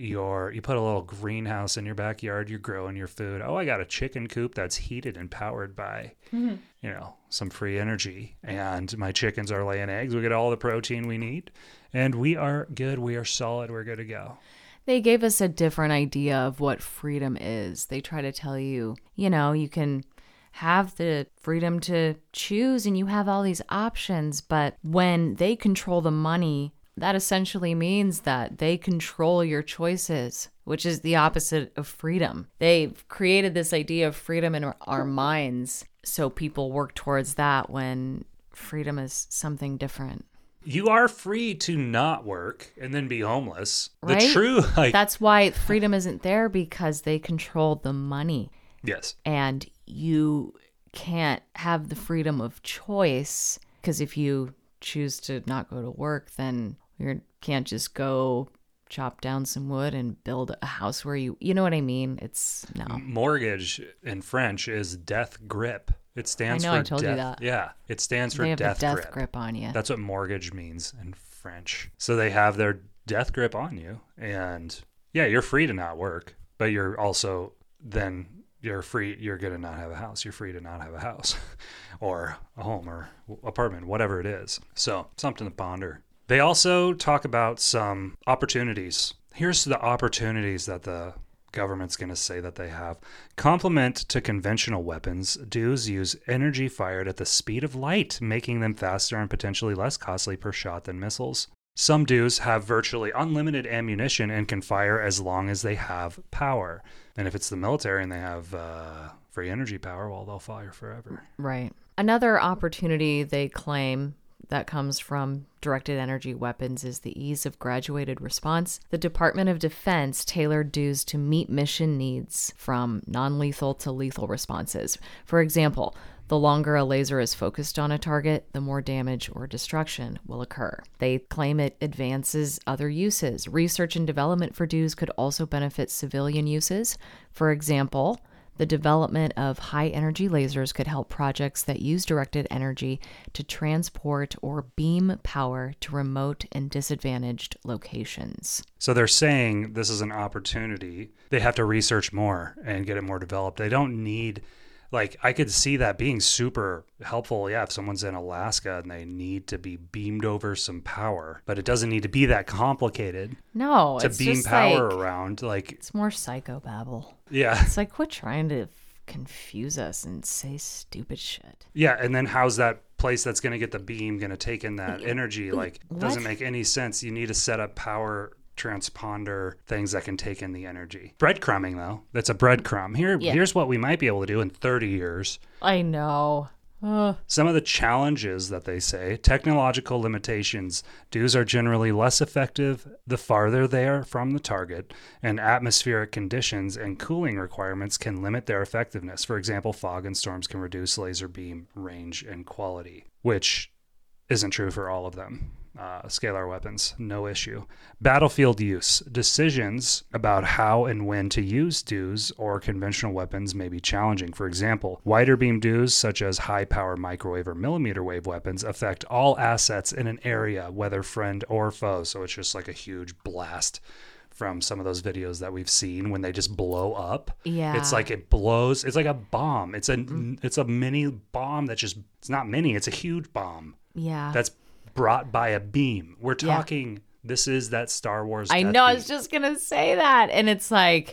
a little greenhouse in your backyard, you're growing your food. Oh, I got a chicken coop that's heated and powered by, some free energy. And my chickens are laying eggs. We get all the protein we need. And we are good. We are solid. We're good to go. They gave us a different idea of what freedom is. They try to tell you, you can have the freedom to choose and you have all these options. But when they control the money, that essentially means that they control your choices, which is the opposite of freedom. They've created this idea of freedom in our minds, so people work towards that when freedom is something different. You are free to not work and then be homeless. Right? The true, That's why freedom isn't there, because they control the money. Yes. And you can't have the freedom of choice, because if you choose to not go to work, then you can't just go chop down some wood and build a house where you know what I mean? It's no. Mortgage in French is death grip. It stands for I told death. you that. Yeah, it stands for they have death, a death grip on you. That's what mortgage means in French. So they have their death grip on you, and yeah, you're free to not work, but you're also then you're free. You're going to not have a house. You're free to not have a house or a home or apartment, whatever it is. So something to ponder. They also talk about some opportunities. Here's the opportunities that the government's going to say that they have. Complement to conventional weapons, DEWs use energy fired at the speed of light, making them faster and potentially less costly per shot than missiles. Some DEWs have virtually unlimited ammunition and can fire as long as they have power. And if it's the military and they have free energy power, well, they'll fire forever. Right. Another opportunity they claim that comes from directed energy weapons is the ease of graduated response. The Department of Defense tailored DEWs to meet mission needs from non-lethal to lethal responses. For example, the longer a laser is focused on a target, the more damage or destruction will occur. They claim it advances other uses. Research and development for DEWs could also benefit civilian uses. For example, the development of high-energy lasers could help projects that use directed energy to transport or beam power to remote and disadvantaged locations. So they're saying this is an opportunity. They have to research more and get it more developed. They don't need, I could see that being super helpful. Yeah, if someone's in Alaska and they need to be beamed over some power, but it doesn't need to be that complicated. No, to it's beam just power around. It's more psychobabble. Yeah. It's quit trying to confuse us and say stupid shit. Yeah, and then how's that place that's going to get the beam going to take in that energy? Doesn't make any sense. You need to set up power transponder things that can take in the energy. Breadcrumbing, though. That's a breadcrumb. Here's what we might be able to do in 30 years. I know. Some of the challenges that they say: technological limitations. DEWs are generally less effective the farther they are from the target, and atmospheric conditions and cooling requirements can limit their effectiveness. For example, fog and storms can reduce laser beam range and quality, which isn't true for all of them. Scalar weapons, no issue. Battlefield use. Decisions about how and when to use DEWs or conventional weapons may be challenging. For example, wider beam DEWs, such as high-power microwave or millimeter wave weapons, affect all assets in an area, whether friend or foe. So it's just like a huge blast from some of those videos that we've seen when they just blow up. Yeah. It's like it blows. It's like a bomb. It's a mini bomb that just, it's not mini, it's a huge bomb. Yeah. That's brought by a beam. We're talking, this is that Star Wars I know, beam. I was just going to say that. And it's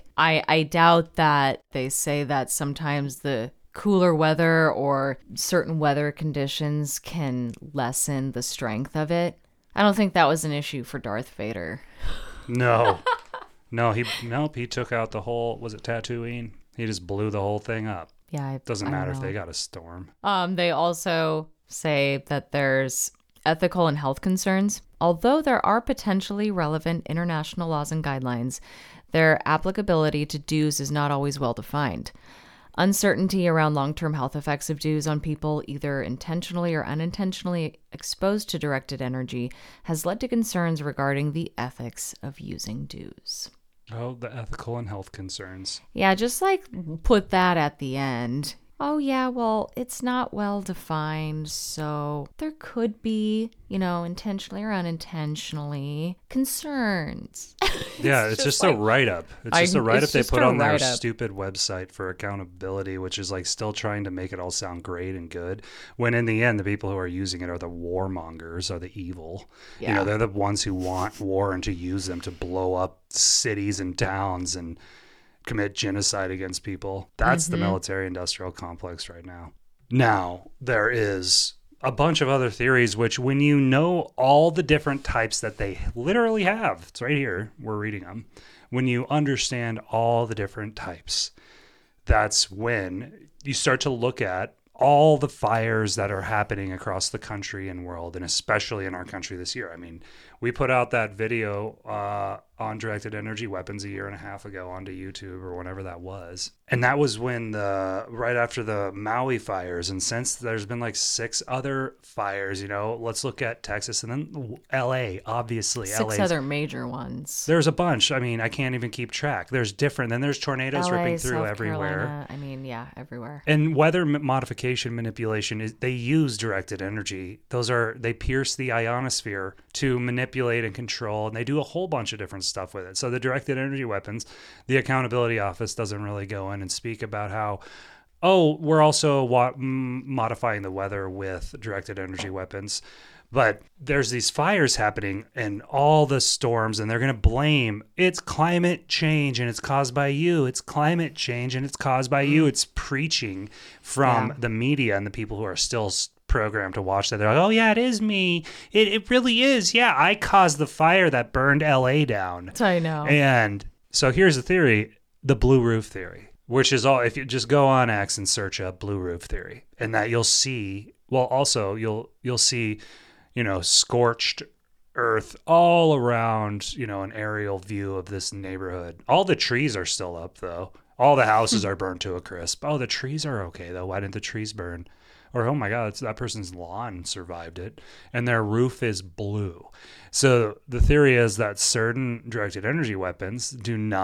I doubt that they say that sometimes the cooler weather or certain weather conditions can lessen the strength of it. I don't think that was an issue for Darth Vader. No. No, he took out the whole, was it Tatooine? He just blew the whole thing up. Yeah. Doesn't I matter don't if know. they got a storm. They also say that there's ethical and health concerns. Although there are potentially relevant international laws and guidelines, their applicability to DEWs is not always well defined. Uncertainty around long-term health effects of DEWs on people either intentionally or unintentionally exposed to directed energy has led to concerns regarding the ethics of using DEWs. Oh, the ethical and health concerns. Yeah, just like put that at the end. Oh, yeah, well, it's not well defined, so there could be, intentionally or unintentionally, concerns. Yeah, it's just a write-up. It's just a write-up they put on their write-up. stupid website for accountability, which is like still trying to make it all sound great and good, when in the end, the people who are using it are the warmongers, are the evil. Yeah. They're the ones who want war and to use them to blow up cities and towns and commit genocide against people. That's the military-industrial complex right now. Now, there is a bunch of other theories, which when you know all the different types that they literally have, it's right here, we're reading them, when you understand all the different types, that's when you start to look at all the fires that are happening across the country and world, and especially in our country this year. I mean, we put out that video on directed energy weapons a year and a half ago onto YouTube or whenever that was. And that was when right after the Maui fires. And since there's been like 6 other fires, let's look at Texas and then LA, obviously. 6 other major ones. There's a bunch. I mean, I can't even keep track. There's different. Then there's tornadoes LA, ripping through South everywhere. Carolina. I mean, yeah, everywhere. And weather modification manipulation they use directed energy. They pierce the ionosphere to manipulate and control, and they do a whole bunch of different stuff with it. So the directed energy weapons, the accountability office doesn't really go in and speak about how, we're also modifying the weather with directed energy weapons. But there's these fires happening and all the storms, and they're going to blame it's climate change and it's caused by you. It's climate change and it's caused by you. It's preaching from the media and the people who are still programmed to watch that. They're like, oh, yeah, it is me. It really is. Yeah, I caused the fire that burned LA down. I know. And so here's the theory, the blue roof theory, which is all, if you just go on X and search up blue roof theory, and that you'll see, well, also you'll see, scorched earth all around, an aerial view of this neighborhood. All the trees are still up, though. All the houses are burned to a crisp. Oh, the trees are okay, though. Why didn't the trees burn? Or, oh my God, that person's lawn survived it. And their roof is blue. So the theory is that certain directed energy weapons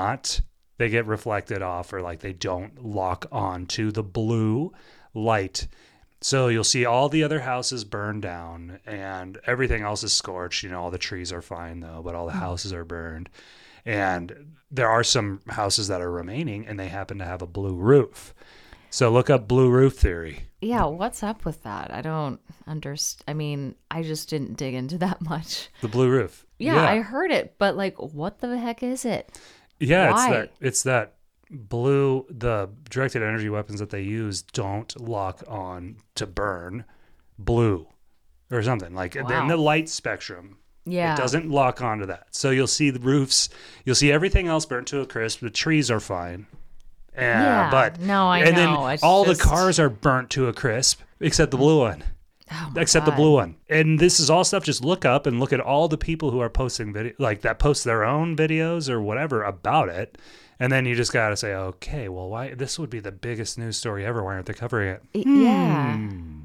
they get reflected off, or like they don't lock on to the blue light. So you'll see all the other houses burn down and everything else is scorched. All the trees are fine though, but all the houses are burned. And there are some houses that are remaining and they happen to have a blue roof. So look up blue roof theory. Yeah, what's up with that? I don't understand. I mean, I just didn't dig into that much. The blue roof. Yeah, I heard it, but like, what the heck is it? Yeah, Why? it's that blue, the directed energy weapons that they use don't lock on to burn blue or something. Like in the light spectrum, it doesn't lock onto that. So you'll see the roofs, you'll see everything else burnt to a crisp. The trees are fine. But no, I and know. then It's all just... the cars are burnt to a crisp except the blue one. Oh except God. the blue one. And this is all stuff. Just look up and look at all the people who are posting video, like that post their own videos or whatever about it. And then you just got to say, okay, well, why? This would be the biggest news story ever. Why aren't they covering it? Yeah.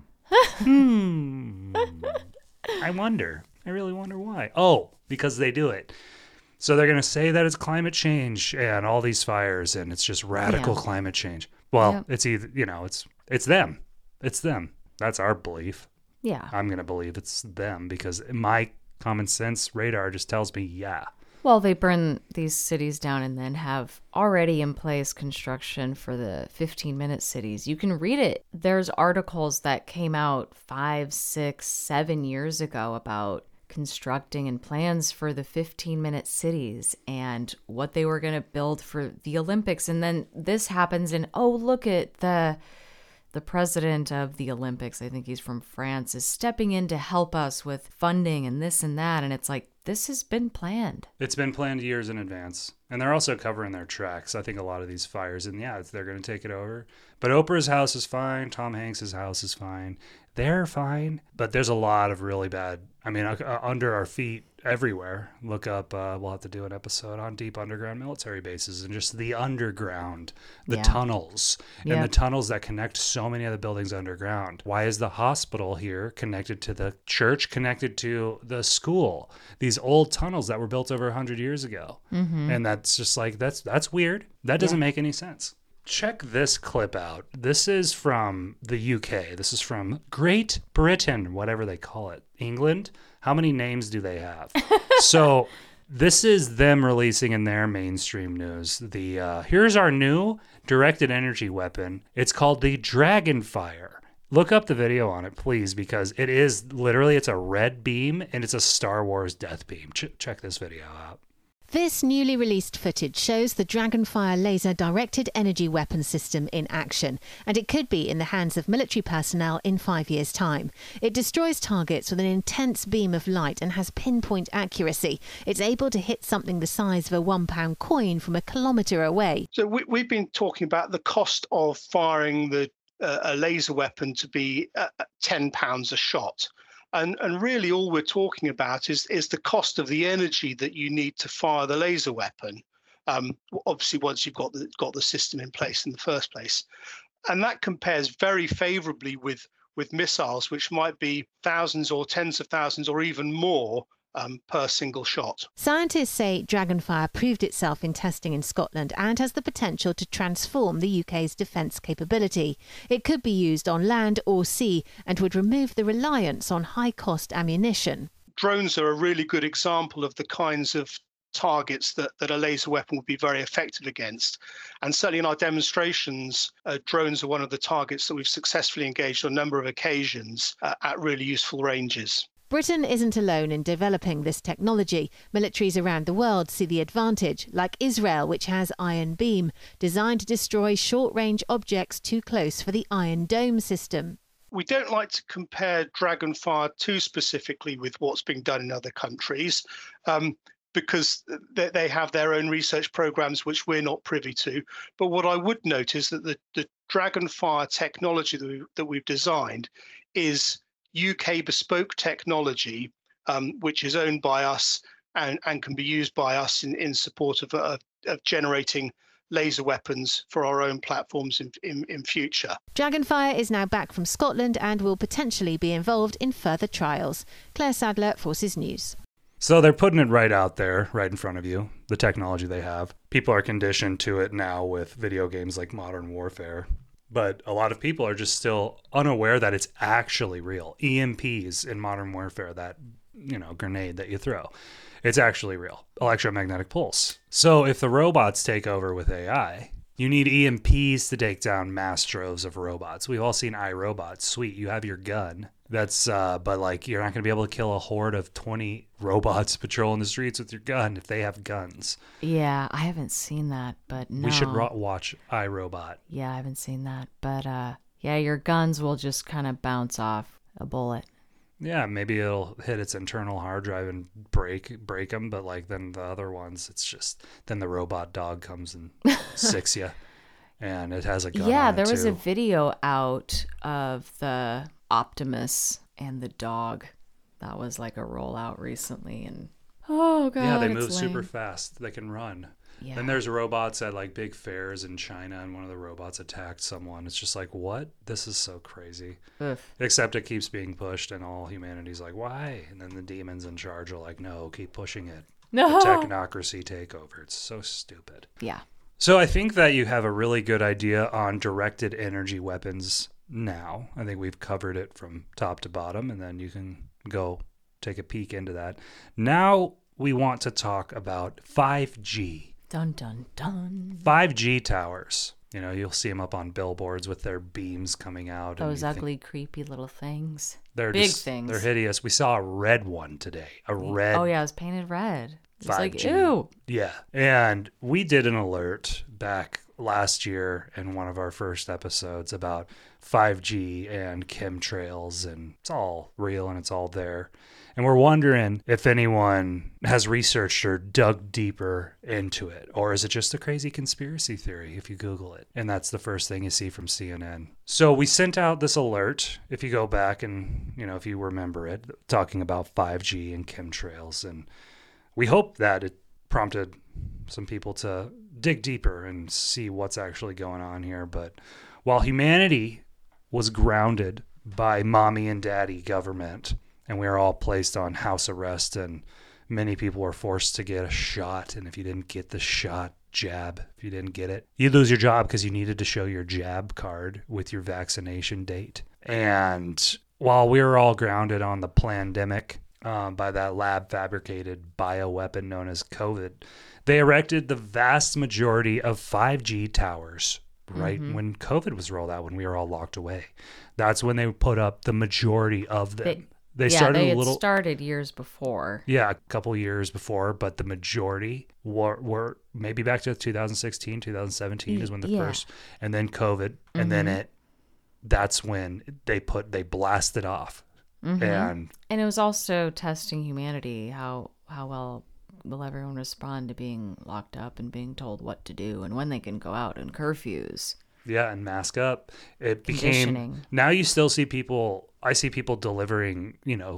I wonder. I really wonder why. Oh, because they do it. So they're going to say that it's climate change and all these fires and it's just radical climate change. Well, it's either, it's them. It's them. That's our belief. Yeah. I'm going to believe it's them because my common sense radar just tells me, yeah. Well, they burn these cities down and then have already in place construction for the 15-minute cities. You can read it. There's articles that came out 5, 6, 7 years ago about constructing and plans for the 15-minute cities and what they were going to build for the Olympics. And then this happens and, look at the president of the Olympics, I think he's from France, is stepping in to help us with funding and this and that. And it's like, This has been planned. It's been planned years in advance. And they're also covering their tracks. I think a lot of these fires, and they're going to take it over. But Oprah's house is fine. Tom Hanks's house is fine. They're fine. But there's a lot of really bad, under our feet everywhere. Look up, we'll have to do an episode on deep underground military bases and just the underground, the tunnels, and the tunnels that connect so many of the buildings underground. Why is the hospital here connected to the church, connected to the school? These old tunnels that were built over 100 years ago. Mm-hmm. And that's just like, that's weird. That doesn't make any sense. Check this clip out. This is from the UK. This is from Great Britain, whatever they call it. England? How many names do they have? So this is them releasing in their mainstream news. Here's our new directed energy weapon. It's called the Dragonfire. Look up the video on it, please, because it is literally, it's a red beam and it's a Star Wars death beam. Check this video out. This newly released footage shows the Dragonfire laser directed energy weapon system in action, and it could be in the hands of military personnel in 5 years' time. It destroys targets with an intense beam of light and has pinpoint accuracy. It's able to hit something the size of a £1 coin from a kilometre away. So we've been talking about the cost of firing a laser weapon to be £10 a shot. And really all we're talking about is the cost of the energy that you need to fire the laser weapon, obviously once you've got the system in place in the first place. And that compares very favorably with missiles, which might be thousands or tens of thousands or even more per single shot. Scientists say Dragonfire proved itself in testing in Scotland and has the potential to transform the UK's defence capability. It could be used on land or sea and would remove the reliance on high-cost ammunition. Drones are a really good example of the kinds of targets that a laser weapon would be very effective against. And certainly in our demonstrations, drones are one of the targets that we've successfully engaged on a number of occasions at really useful ranges. Britain isn't alone in developing this technology. Militaries around the world see the advantage, like Israel, which has Iron Beam, designed to destroy short-range objects too close for the Iron Dome system. We don't like to compare Dragonfire too specifically with what's being done in other countries, because they have their own research programs which we're not privy to. But what I would note is that the Dragonfire technology that we've designed is UK bespoke technology, which is owned by us and can be used by us in support of generating laser weapons for our own platforms in future. Dragonfire is now back from Scotland and will potentially be involved in further trials. Claire Sadler, Forces News. So they're putting it right out there, right in front of you, the technology they have. People are conditioned to it now with video games like Modern Warfare. But a lot of people are just still unaware that it's actually real. EMPs in Modern Warfare, that, grenade that you throw, it's actually real. Electromagnetic pulse. So if the robots take over with AI, you need EMPs to take down mass droves of robots. We've all seen iRobots. Sweet, you have your gun. That's, but like, you're not going to be able to kill a horde of 20 robots patrolling the streets with your gun if they have guns. Yeah, I haven't seen that, but no. We should watch iRobot. Yeah, I haven't seen that. But, yeah, your guns will just kind of bounce off a bullet. Yeah, maybe it'll hit its internal hard drive and break them, but like then the other ones, it's just, then the robot dog comes and sicks you, and it has a gun on it, there was too. a video out of the Optimus and the dog. That was like a rollout recently, and oh god, yeah, they it's move lame. super fast. They can run. Yeah. Then there's robots at like big fairs in China, and one of the robots attacked someone. It's just like, what? This is so crazy. Ugh. Except it keeps being pushed, and all humanity's like, why? And then the demons in charge are like, no, keep pushing it. No. The technocracy takeover. It's so stupid. Yeah. So I think that you have a really good idea on directed energy weapons now. I think we've covered it from top to bottom, and then you can go take a peek into that. Now we want to talk about 5G. Dun, dun, dun. 5G towers. You'll see them up on billboards with their beams coming out. Those ugly, creepy little things. They're big things. They're hideous. We saw a red one today. Red. Oh, yeah, it was painted red. It's 5G. like, ew. Yeah. And we did an alert back last year in one of our first episodes about 5G and chemtrails, and it's all real and it's all there. And we're wondering if anyone has researched or dug deeper into it, or is it just a crazy conspiracy theory if you Google it? And that's the first thing you see from CNN. So we sent out this alert, if you go back and, if you remember it, talking about 5G and chemtrails. And we hope that it prompted some people to dig deeper and see what's actually going on here. But while humanity was grounded by mommy and daddy government, and we were all placed on house arrest, and many people were forced to get a shot. And if you didn't get the shot, jab, if you didn't get it, you'd lose your job because you needed to show your jab card with your vaccination date. And while we were all grounded on the pandemic by that lab fabricated bioweapon known as COVID, they erected the vast majority of 5G towers right when COVID was rolled out, when we were all locked away. That's when they put up the majority of them. They started years before. Yeah, a couple years before, but the majority were maybe back to 2016, 2017 is when the first, and then COVID, and then that's when they blasted off. And it was also testing humanity, how well will everyone respond to being locked up and being told what to do and when they can go out, and curfews. Yeah, and mask up. It became, now you still see people, I see people delivering,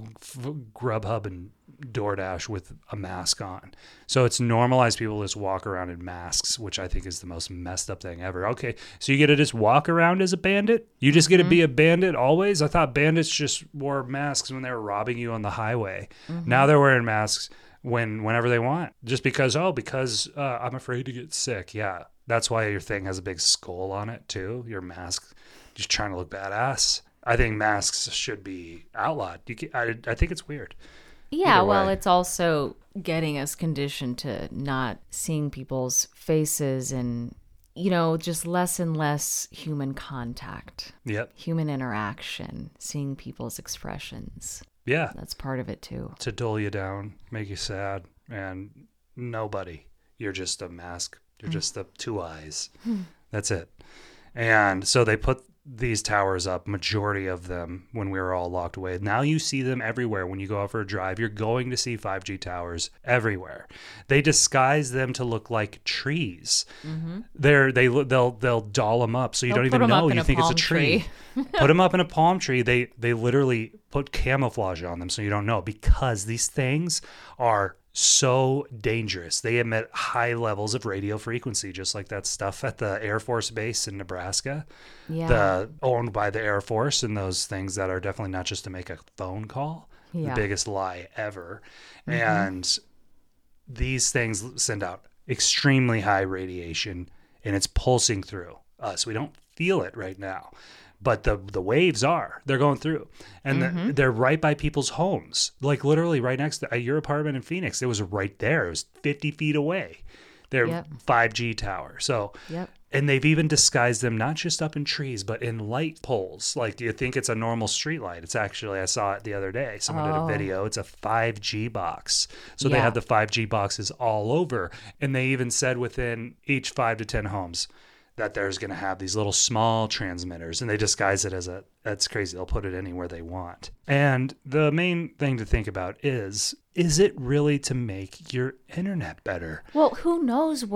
Grubhub and DoorDash with a mask on. So it's normalized people just walk around in masks, which I think is the most messed up thing ever. Okay, so you get to just walk around as a bandit? You just get to be a bandit always? I thought bandits just wore masks when they were robbing you on the highway. Now they're wearing masks whenever they want, just because I'm afraid to get sick. Yeah, that's why your thing has a big skull on it too, your mask, just trying to look badass. I think masks should be outlawed. I think it's weird. Yeah, well, it's also getting us conditioned to not seeing people's faces and, just less and less human contact. Yep. Human interaction, seeing people's expressions. Yeah. That's part of it too. To dull you down, make you sad, and nobody. You're just a mask. You're just the two eyes. That's it. And so they put these towers up, majority of them, when we were all locked away. Now you see them everywhere. When you go out for a drive, you're going to see 5G towers everywhere. They disguise them to look like trees. They'll doll them up so you don't even know. You think it's a tree. Put them up in a palm tree. They literally put camouflage on them so you don't know, because these things are so dangerous. They emit high levels of radio frequency, just like that stuff at the Air Force Base in Nebraska, owned by the Air Force, and those things that are definitely not just to make a phone call. The biggest lie ever. And these things send out extremely high radiation, and it's pulsing through us. We don't feel it right now, but the waves they're going through, and they're right by people's homes, like literally right next to your apartment in Phoenix. It was right there. It was 50 feet away. They're 5G tower. So, and they've even disguised them not just up in trees, but in light poles. Like, do you think it's a normal street light? It's actually, I saw it the other day. Someone did a video. It's a 5G box. So they have the 5G boxes all over. And they even said within each 5 to 10 homes that there's going to have these little small transmitters, and they disguise it as that's crazy. They'll put it anywhere they want. And the main thing to think about is it really to make your internet better? Well, who knows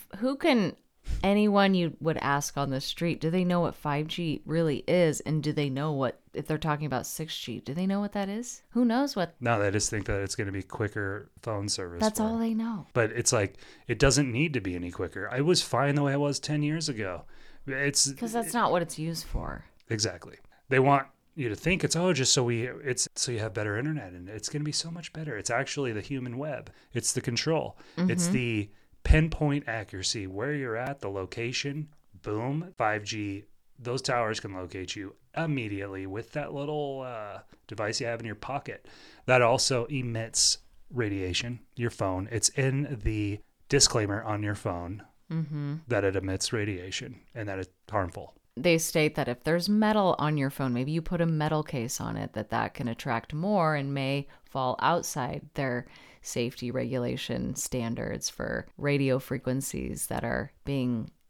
anyone you would ask on the street, do they know what 5G really is? And do they know if they're talking about 6G, do they know what that is? Who knows what? No, they just think that it's going to be quicker phone service. That's all they know. But it's like, it doesn't need to be any quicker. I was fine the way I was 10 years ago. Because that's not what it's used for. Exactly. They want you to think it's just so you have better internet, and it's going to be so much better. It's actually the human web. It's the control. It's the pinpoint accuracy where you're at, the location. Boom. 5G, those towers can locate you immediately with that little device you have in your pocket that also emits radiation. Your phone, it's in the disclaimer on your phone that it emits radiation and that it's harmful. They state that if there's metal on your phone, maybe you put a metal case on it, that can attract more and may fall outside their safety regulation standards for radio frequencies that are being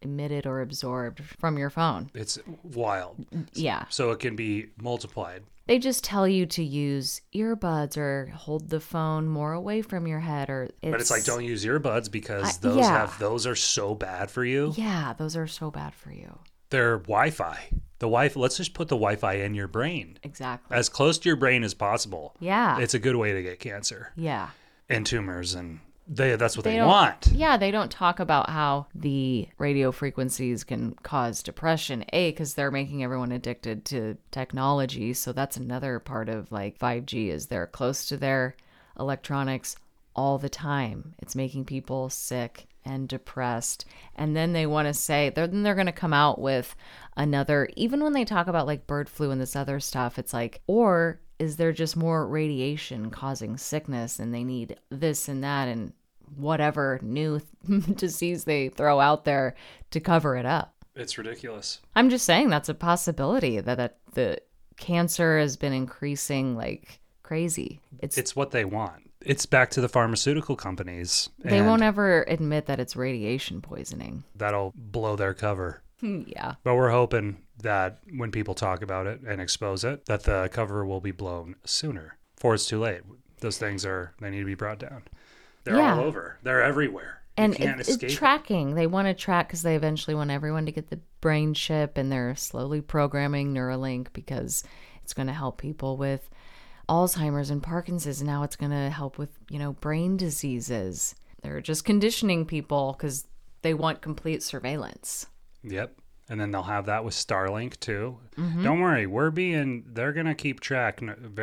emitted or absorbed from your phone. It's wild. Yeah. So it can be multiplied. They just tell you to use earbuds or hold the phone more away from your head, but it's like, don't use earbuds because those are so bad for you. Yeah, those are so bad for you. They're Wi-Fi. Let's just put the Wi-Fi in your brain. Exactly. As close to your brain as possible. Yeah. It's a good way to get cancer. Yeah. And tumors, and that's what they want. Yeah, they don't talk about how the radio frequencies can cause depression, because they're making everyone addicted to technology. So that's another part of like 5G is they're close to their electronics all the time. It's making people sick and depressed. And then they want to say, they're going to come out with another, even when they talk about like bird flu and this other stuff, it's like, or is there just more radiation causing sickness and they need this and that and whatever new disease they throw out there to cover it up? It's ridiculous. I'm just saying that's a possibility that the cancer has been increasing like crazy. It's what they want. It's back to the pharmaceutical companies. They won't ever admit that it's radiation poisoning. That'll blow their cover. Yeah. But we're hoping that when people talk about it and expose it, that the cover will be blown sooner. Before it's too late. Those things they need to be brought down. They're all over. They're everywhere. And you can't escape tracking. They want to track because they eventually want everyone to get the brain chip, and they're slowly programming Neuralink because it's going to help people with Alzheimer's and Parkinson's. And now it's going to help with, brain diseases. They're just conditioning people because they want complete surveillance. Yep. And then they'll have that with Starlink too. Mm-hmm. Don't worry, they're gonna keep track.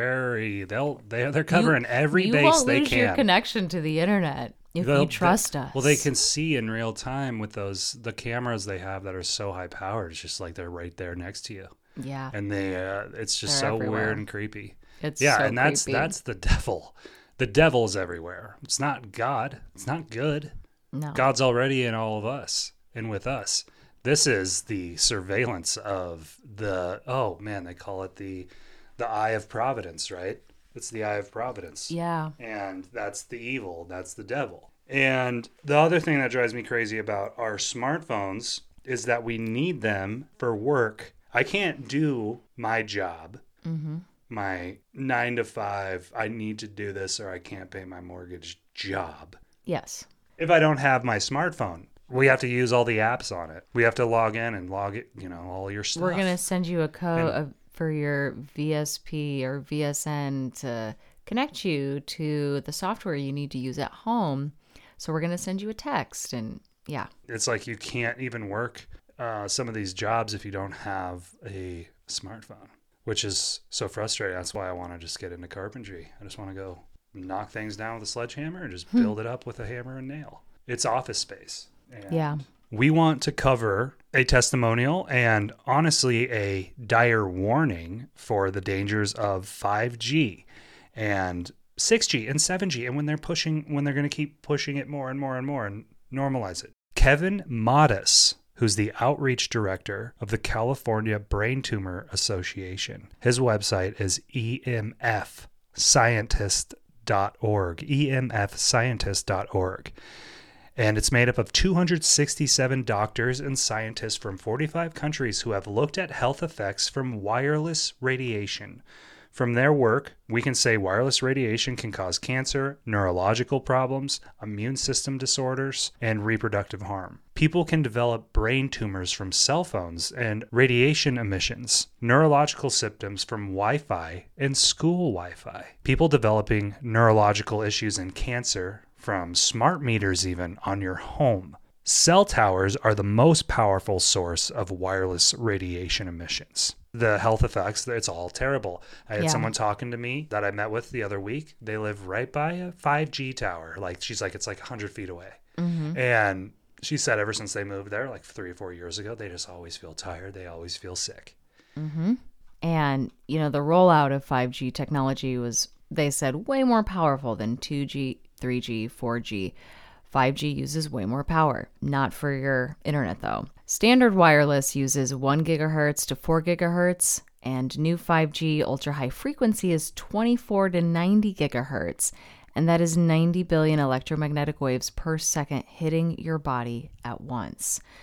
They're covering every base they can. You won't lose your connection to the internet if you trust us. Well, they can see in real time with the cameras they have that are so high powered. It's just like they're right there next to you. Yeah. And it's just They're so everywhere. Weird and creepy. It's and that's creepy. the devil. The devil's everywhere. It's not God. It's not good. No. God's already in all of us and with us. This is the surveillance of they call it the eye of providence, right? It's the eye of providence. Yeah. And that's the evil. That's the devil. And the other thing that drives me crazy about our smartphones is that we need them for work. I can't do my job, my 9 to 5, I need to do this or I can't pay my mortgage job. Yes. If I don't have my smartphone. We have to use all the apps on it. We have to log in and log it, all your stuff. We're going to send you a code for your VSP or VSN to connect you to the software you need to use at home. So we're going to send you a text and yeah. It's like you can't even work some of these jobs if you don't have a smartphone, which is so frustrating. That's why I want to just get into carpentry. I just want to go knock things down with a sledgehammer and just build it up with a hammer and nail. It's office space. And we want to cover a testimonial and honestly a dire warning for the dangers of 5G and 6G and 7G and when they're going to keep pushing it more and more and more and normalize it. Kevin Modis, who's the outreach director of the California Brain Tumor Association. His website is emfscientist.org, emfscientist.org. And it's made up of 267 doctors and scientists from 45 countries who have looked at health effects from wireless radiation. From their work, we can say wireless radiation can cause cancer, neurological problems, immune system disorders, and reproductive harm. People can develop brain tumors from cell phones and radiation emissions, neurological symptoms from Wi-Fi and school Wi-Fi. People developing neurological issues and cancer from smart meters even on your home. Cell towers are the most powerful source of wireless radiation emissions. The health effects, it's all terrible. I had someone talking to me that I met with the other week. They live right by a 5G tower. She's like, it's like 100 feet away. Mm-hmm. And she said ever since they moved there, like 3 or 4 years ago, they just always feel tired. They always feel sick. Mm-hmm. And, the rollout of 5G technology was, they said, way more powerful than 2G, 3G, 4G. 5G uses way more power. Not for your internet, though. Standard wireless uses 1 gigahertz to 4 gigahertz, and new 5G ultra-high frequency is 24 to 90 gigahertz, and that is 90 billion electromagnetic waves per second hitting your body at once.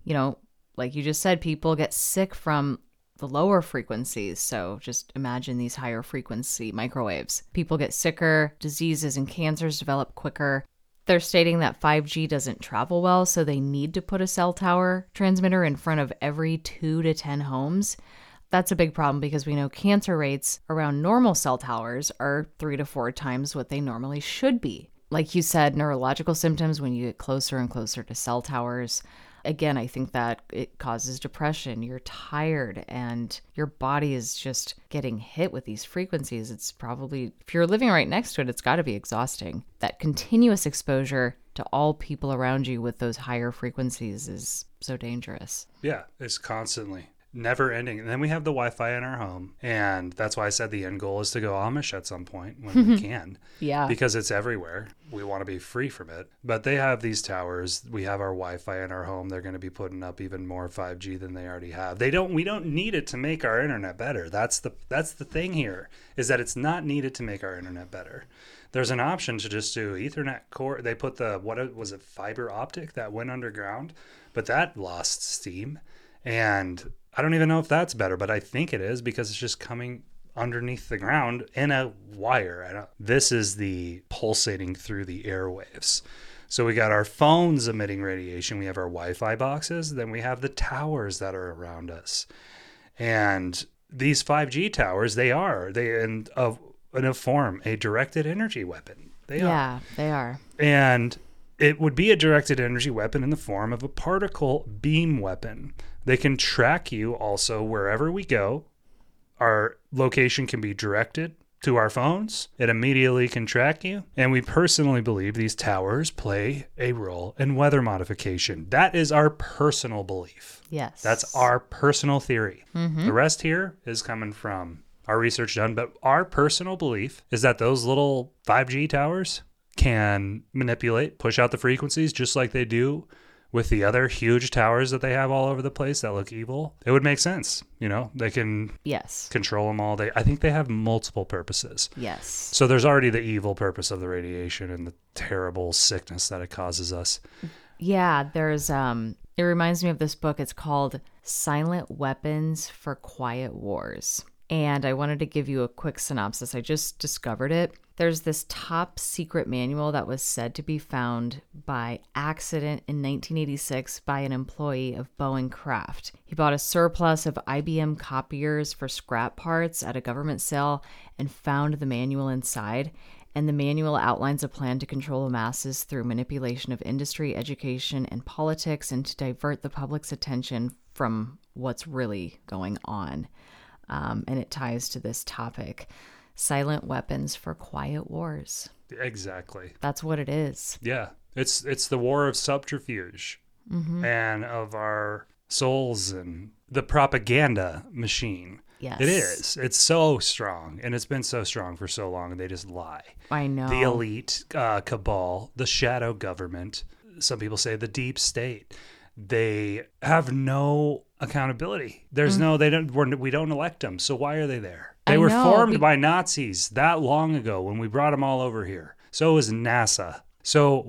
You know, like you just said, people get sick from the lower frequencies. So just imagine these higher frequency microwaves. People get sicker, diseases and cancers develop quicker. They're stating that 5G doesn't travel well, so they need to put a cell tower transmitter in front of every 2 to 10 homes. That's a big problem because we know cancer rates around normal cell towers are 3 to 4 times what they normally should be. Like you said, neurological symptoms when you get closer and closer to cell towers. Again, I think that it causes depression. You're tired and your body is just getting hit with these frequencies. It's probably, if you're living right next to it, it's got to be exhausting. That continuous exposure to all people around you with those higher frequencies is so dangerous. Yeah, it's constantly never ending. And then we have the Wi-Fi in our home. And that's why I said the end goal is to go Amish at some point when we can. Yeah. Because it's everywhere. We want to be free from it. But they have these towers. We have our Wi-Fi in our home. They're going to be putting up even more 5G than they already have. We don't need it to make our internet better. That's the thing here, is that it's not needed to make our internet better. There's an option to just do Ethernet core. They put fiber optic that went underground, but that lost steam. And I don't even know if that's better, but I think it is because it's just coming underneath the ground in a wire. This is the pulsating through the airwaves. So we got our phones emitting radiation. We have our Wi-Fi boxes. Then we have the towers that are around us. And these 5G towers, they in a form, a directed energy weapon. They are. And it would be a directed energy weapon in the form of a particle beam weapon. They can track you also wherever we go. Our location can be directed to our phones. It immediately can track you. And we personally believe these towers play a role in weather modification. That is our personal belief. Yes. That's our personal theory. Mm-hmm. The rest here is coming from our research done. But our personal belief is that those little 5G towers can manipulate, push out the frequencies just like they do with the other huge towers that they have all over the place that look evil. It would make sense. They can control them all. I think they have multiple purposes. Yes. So there's already the evil purpose of the radiation and the terrible sickness that it causes us. Yeah, there's it reminds me of this book. It's called Silent Weapons for Quiet Wars. And I wanted to give you a quick synopsis. I just discovered it. There's this top secret manual that was said to be found by accident in 1986 by an employee of Boeing Craft. He bought a surplus of IBM copiers for scrap parts at a government sale and found the manual inside. And the manual outlines a plan to control the masses through manipulation of industry, education, and politics, and to divert the public's attention from what's really going on. And it ties to this topic, silent weapons for quiet wars. Exactly. That's what it is. Yeah. It's the war of subterfuge and of our souls and the propaganda machine. Yes. It is. It's so strong, and it's been so strong for so long, and they just lie. I know. The elite cabal, the shadow government, some people say the deep state. They have no accountability. There's we don't elect them. So why are they there? They were formed by Nazis that long ago when we brought them all over here. So was NASA. So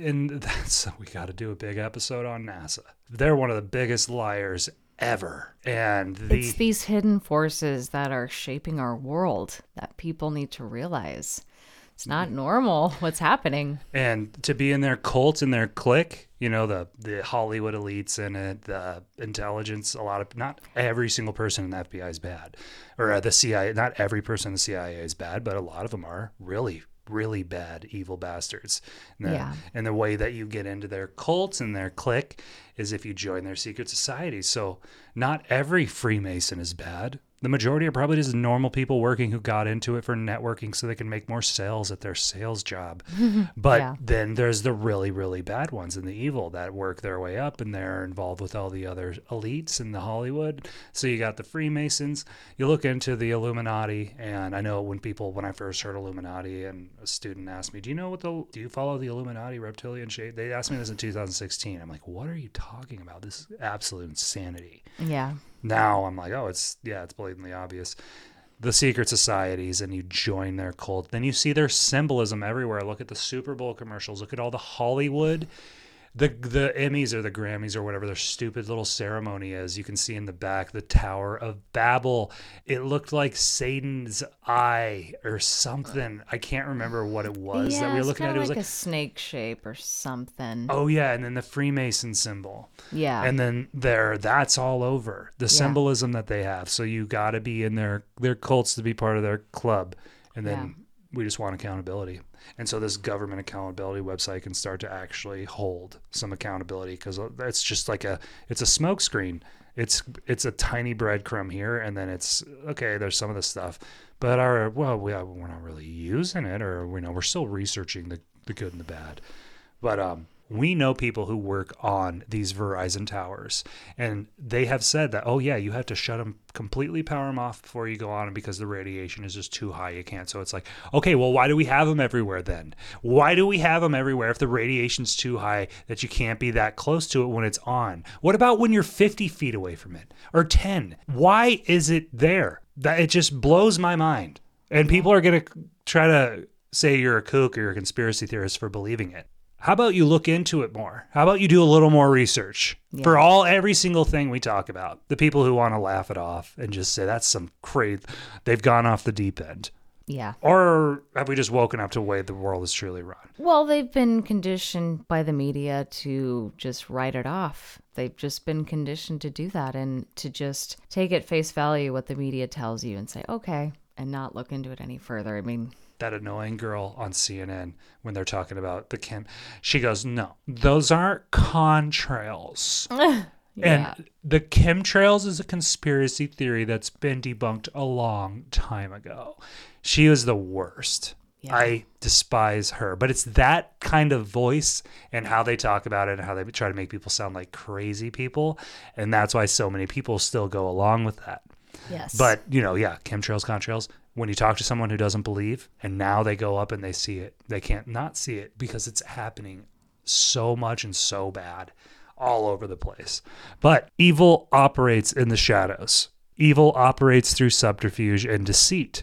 we got to do a big episode on NASA. They're one of the biggest liars ever. And it's these hidden forces that are shaping our world that people need to realize. It's not normal what's happening. And to be in their cult and their clique, the Hollywood elites in it, the intelligence, not every single person in the FBI is bad. Or the CIA, not every person in the CIA is bad, but a lot of them are really, really bad, evil bastards. And the way that you get into their cults and their clique is if you join their secret societies. So not every Freemason is bad. The majority are probably just normal people working who got into it for networking so they can make more sales at their sales job. But then there's the really, really bad ones and the evil that work their way up, and they're involved with all the other elites in the Hollywood. So you got the Freemasons. You look into the Illuminati, and I know when I first heard Illuminati and a student asked me, do you follow the Illuminati reptilian shape? They asked me this in 2016. I'm like, what are you talking about? This is absolute insanity. Yeah. Now I'm like, it's blatantly obvious. The secret societies, and you join their cult. Then you see their symbolism everywhere. Look at the Super Bowl commercials. Look at all the Hollywood The Emmys or the Grammys or whatever their stupid little ceremony is, you can see in the back the Tower of Babel. It looked like Satan's eye or something. I can't remember what it was that we were looking at. It was like a snake shape or something. Oh yeah, and then the Freemason symbol. Yeah. And then that's all over the symbolism that they have. So you got to be in their cults to be part of their club. And then we just want accountability. And so this government accountability website can start to actually hold some accountability, because it's just like it's a smoke screen. It's a tiny breadcrumb here, and then it's okay. There's some of the stuff, but we're not really using it, or we're still researching the good and the bad. But we know people who work on these Verizon towers, and they have said that, you have to shut them, completely power them off before you go on them, because the radiation is just too high. You can't. So it's like, okay, well, why do we have them everywhere then? Why do we have them everywhere if the radiation's too high that you can't be that close to it when it's on? What about when you're 50 feet away from it, or 10? Why is it there? That it just blows my mind. And people are going to try to say you're a kook or you're a conspiracy theorist for believing it. How about you look into it more? How about you do a little more research for every single thing we talk about? The people who want to laugh it off and just say that's some crazy, they've gone off the deep end. Yeah. Or have we just woken up to the way the world is truly run? Well, they've been conditioned by the media to just write it off. They've just been conditioned to do that and to just take at face value what the media tells you and say, okay, and not look into it any further. I mean, that annoying girl on CNN, when they're talking about the she goes, no, those aren't contrails. And the chemtrails is a conspiracy theory that's been debunked a long time ago. She was the worst. Yeah. I despise her. But it's that kind of voice and how they talk about it and how they try to make people sound like crazy people. And that's why so many people still go along with that. Yes. But, chemtrails, contrails. When you talk to someone who doesn't believe and now they go up and they see it, they can't not see it because it's happening so much and so bad all over the place. But evil operates in the shadows. Evil operates through subterfuge and deceit.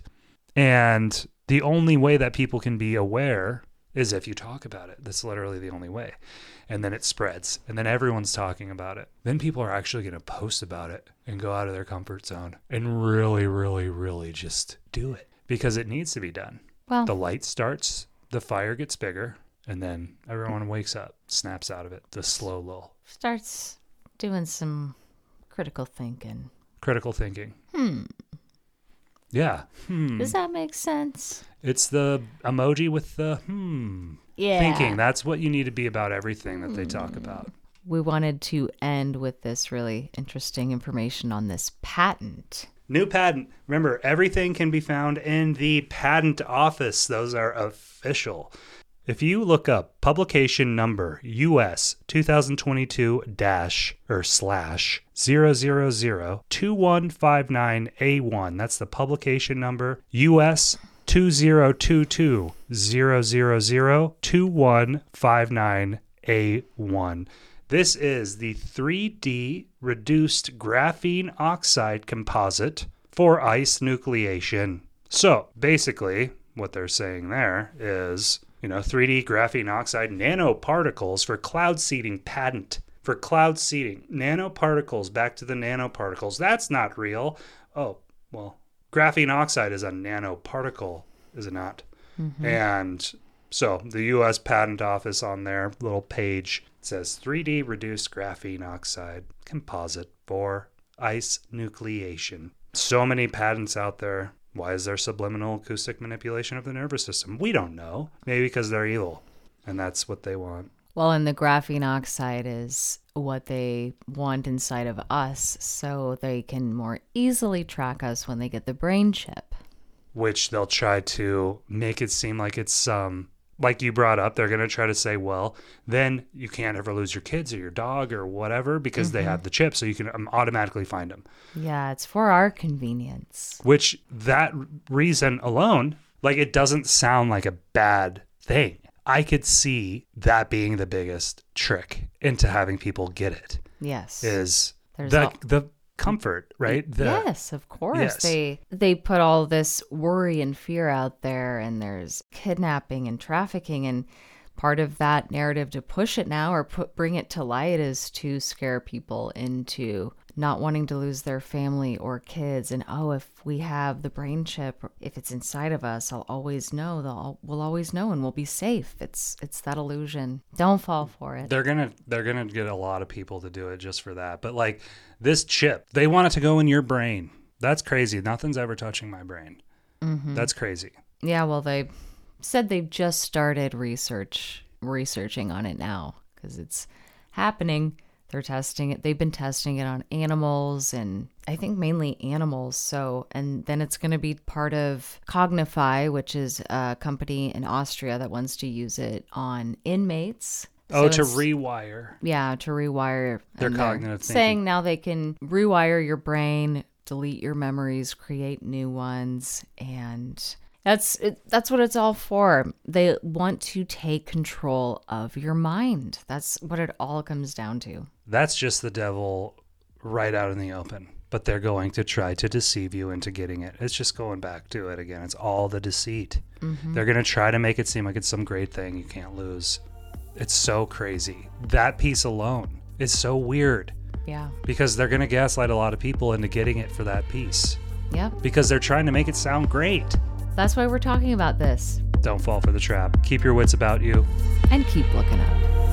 And the only way that people can be aware is if you talk about it. That's literally the only way. And then it spreads. And then everyone's talking about it. Then people are actually going to post about it and go out of their comfort zone and really, really, really just do it. Because it needs to be done. Well, the light starts, the fire gets bigger, and then everyone wakes up, snaps out of it. The slow lull. Starts doing some critical thinking. Critical thinking. Yeah. Does that make sense? It's the emoji with the thinking. That's what you need to be about everything that they talk about. We wanted to end with this really interesting information on this patent. New patent. Remember, everything can be found in the patent office. Those are official. If you look up publication number US 2022-/0002159A1, that's the publication number US 2022-0002159A1. This is the 3D reduced graphene oxide composite for ice nucleation. So basically, what they're saying there is, 3D graphene oxide nanoparticles for cloud seeding patent. For cloud seeding. Nanoparticles, back to the nanoparticles. That's not real. Oh, well, graphene oxide is a nanoparticle, is it not? Mm-hmm. And so the U.S. Patent Office on their little page says 3D reduced graphene oxide composite for ice nucleation. So many patents out there. Why is there subliminal acoustic manipulation of the nervous system? We don't know. Maybe because they're evil, and that's what they want. Well, and the graphene oxide is what they want inside of us so they can more easily track us when they get the brain chip. Which they'll try to make it seem like it's, like you brought up, they're going to try to say, well, then you can't ever lose your kids or your dog or whatever because they have the chip, so you can automatically find them. Yeah, it's for our convenience. Which, that reason alone, it doesn't sound like a bad thing. I could see that being the biggest trick into having people get it. Yes. Is the comfort, right? Yes, of course. Yes. They put all this worry and fear out there, and there's kidnapping and trafficking, and part of that narrative to push it now or bring it to light is to scare people into not wanting to lose their family or kids. And, oh, if we have the brain chip, if it's inside of us, I'll always know. We'll always know and we'll be safe. It's that illusion. Don't fall for it. They're gonna get a lot of people to do it just for that. But like this chip, they want it to go in your brain. That's crazy. Nothing's ever touching my brain. Mm-hmm. That's crazy. Yeah, well, they said they've just started researching on it now because it's happening. They're testing it. They've been testing it on animals, and I think mainly animals. So, and then it's going to be part of Cognify, which is a company in Austria that wants to use it on inmates. Oh, to rewire. Yeah, to rewire their cognitive thinking. Saying now they can rewire your brain, delete your memories, create new ones, and that's what it's all for. They want to take control of your mind. That's what it all comes down to. That's just the devil right out in the open. But they're going to try to deceive you into getting it. It's just going back to it again. It's all the deceit. Mm-hmm. They're going to try to make it seem like it's some great thing you can't lose. It's so crazy. That piece alone is so weird. Yeah. Because they're going to gaslight a lot of people into getting it for that piece. Yeah. Because they're trying to make it sound great. That's why we're talking about this. Don't fall for the trap. Keep your wits about you. And keep looking up.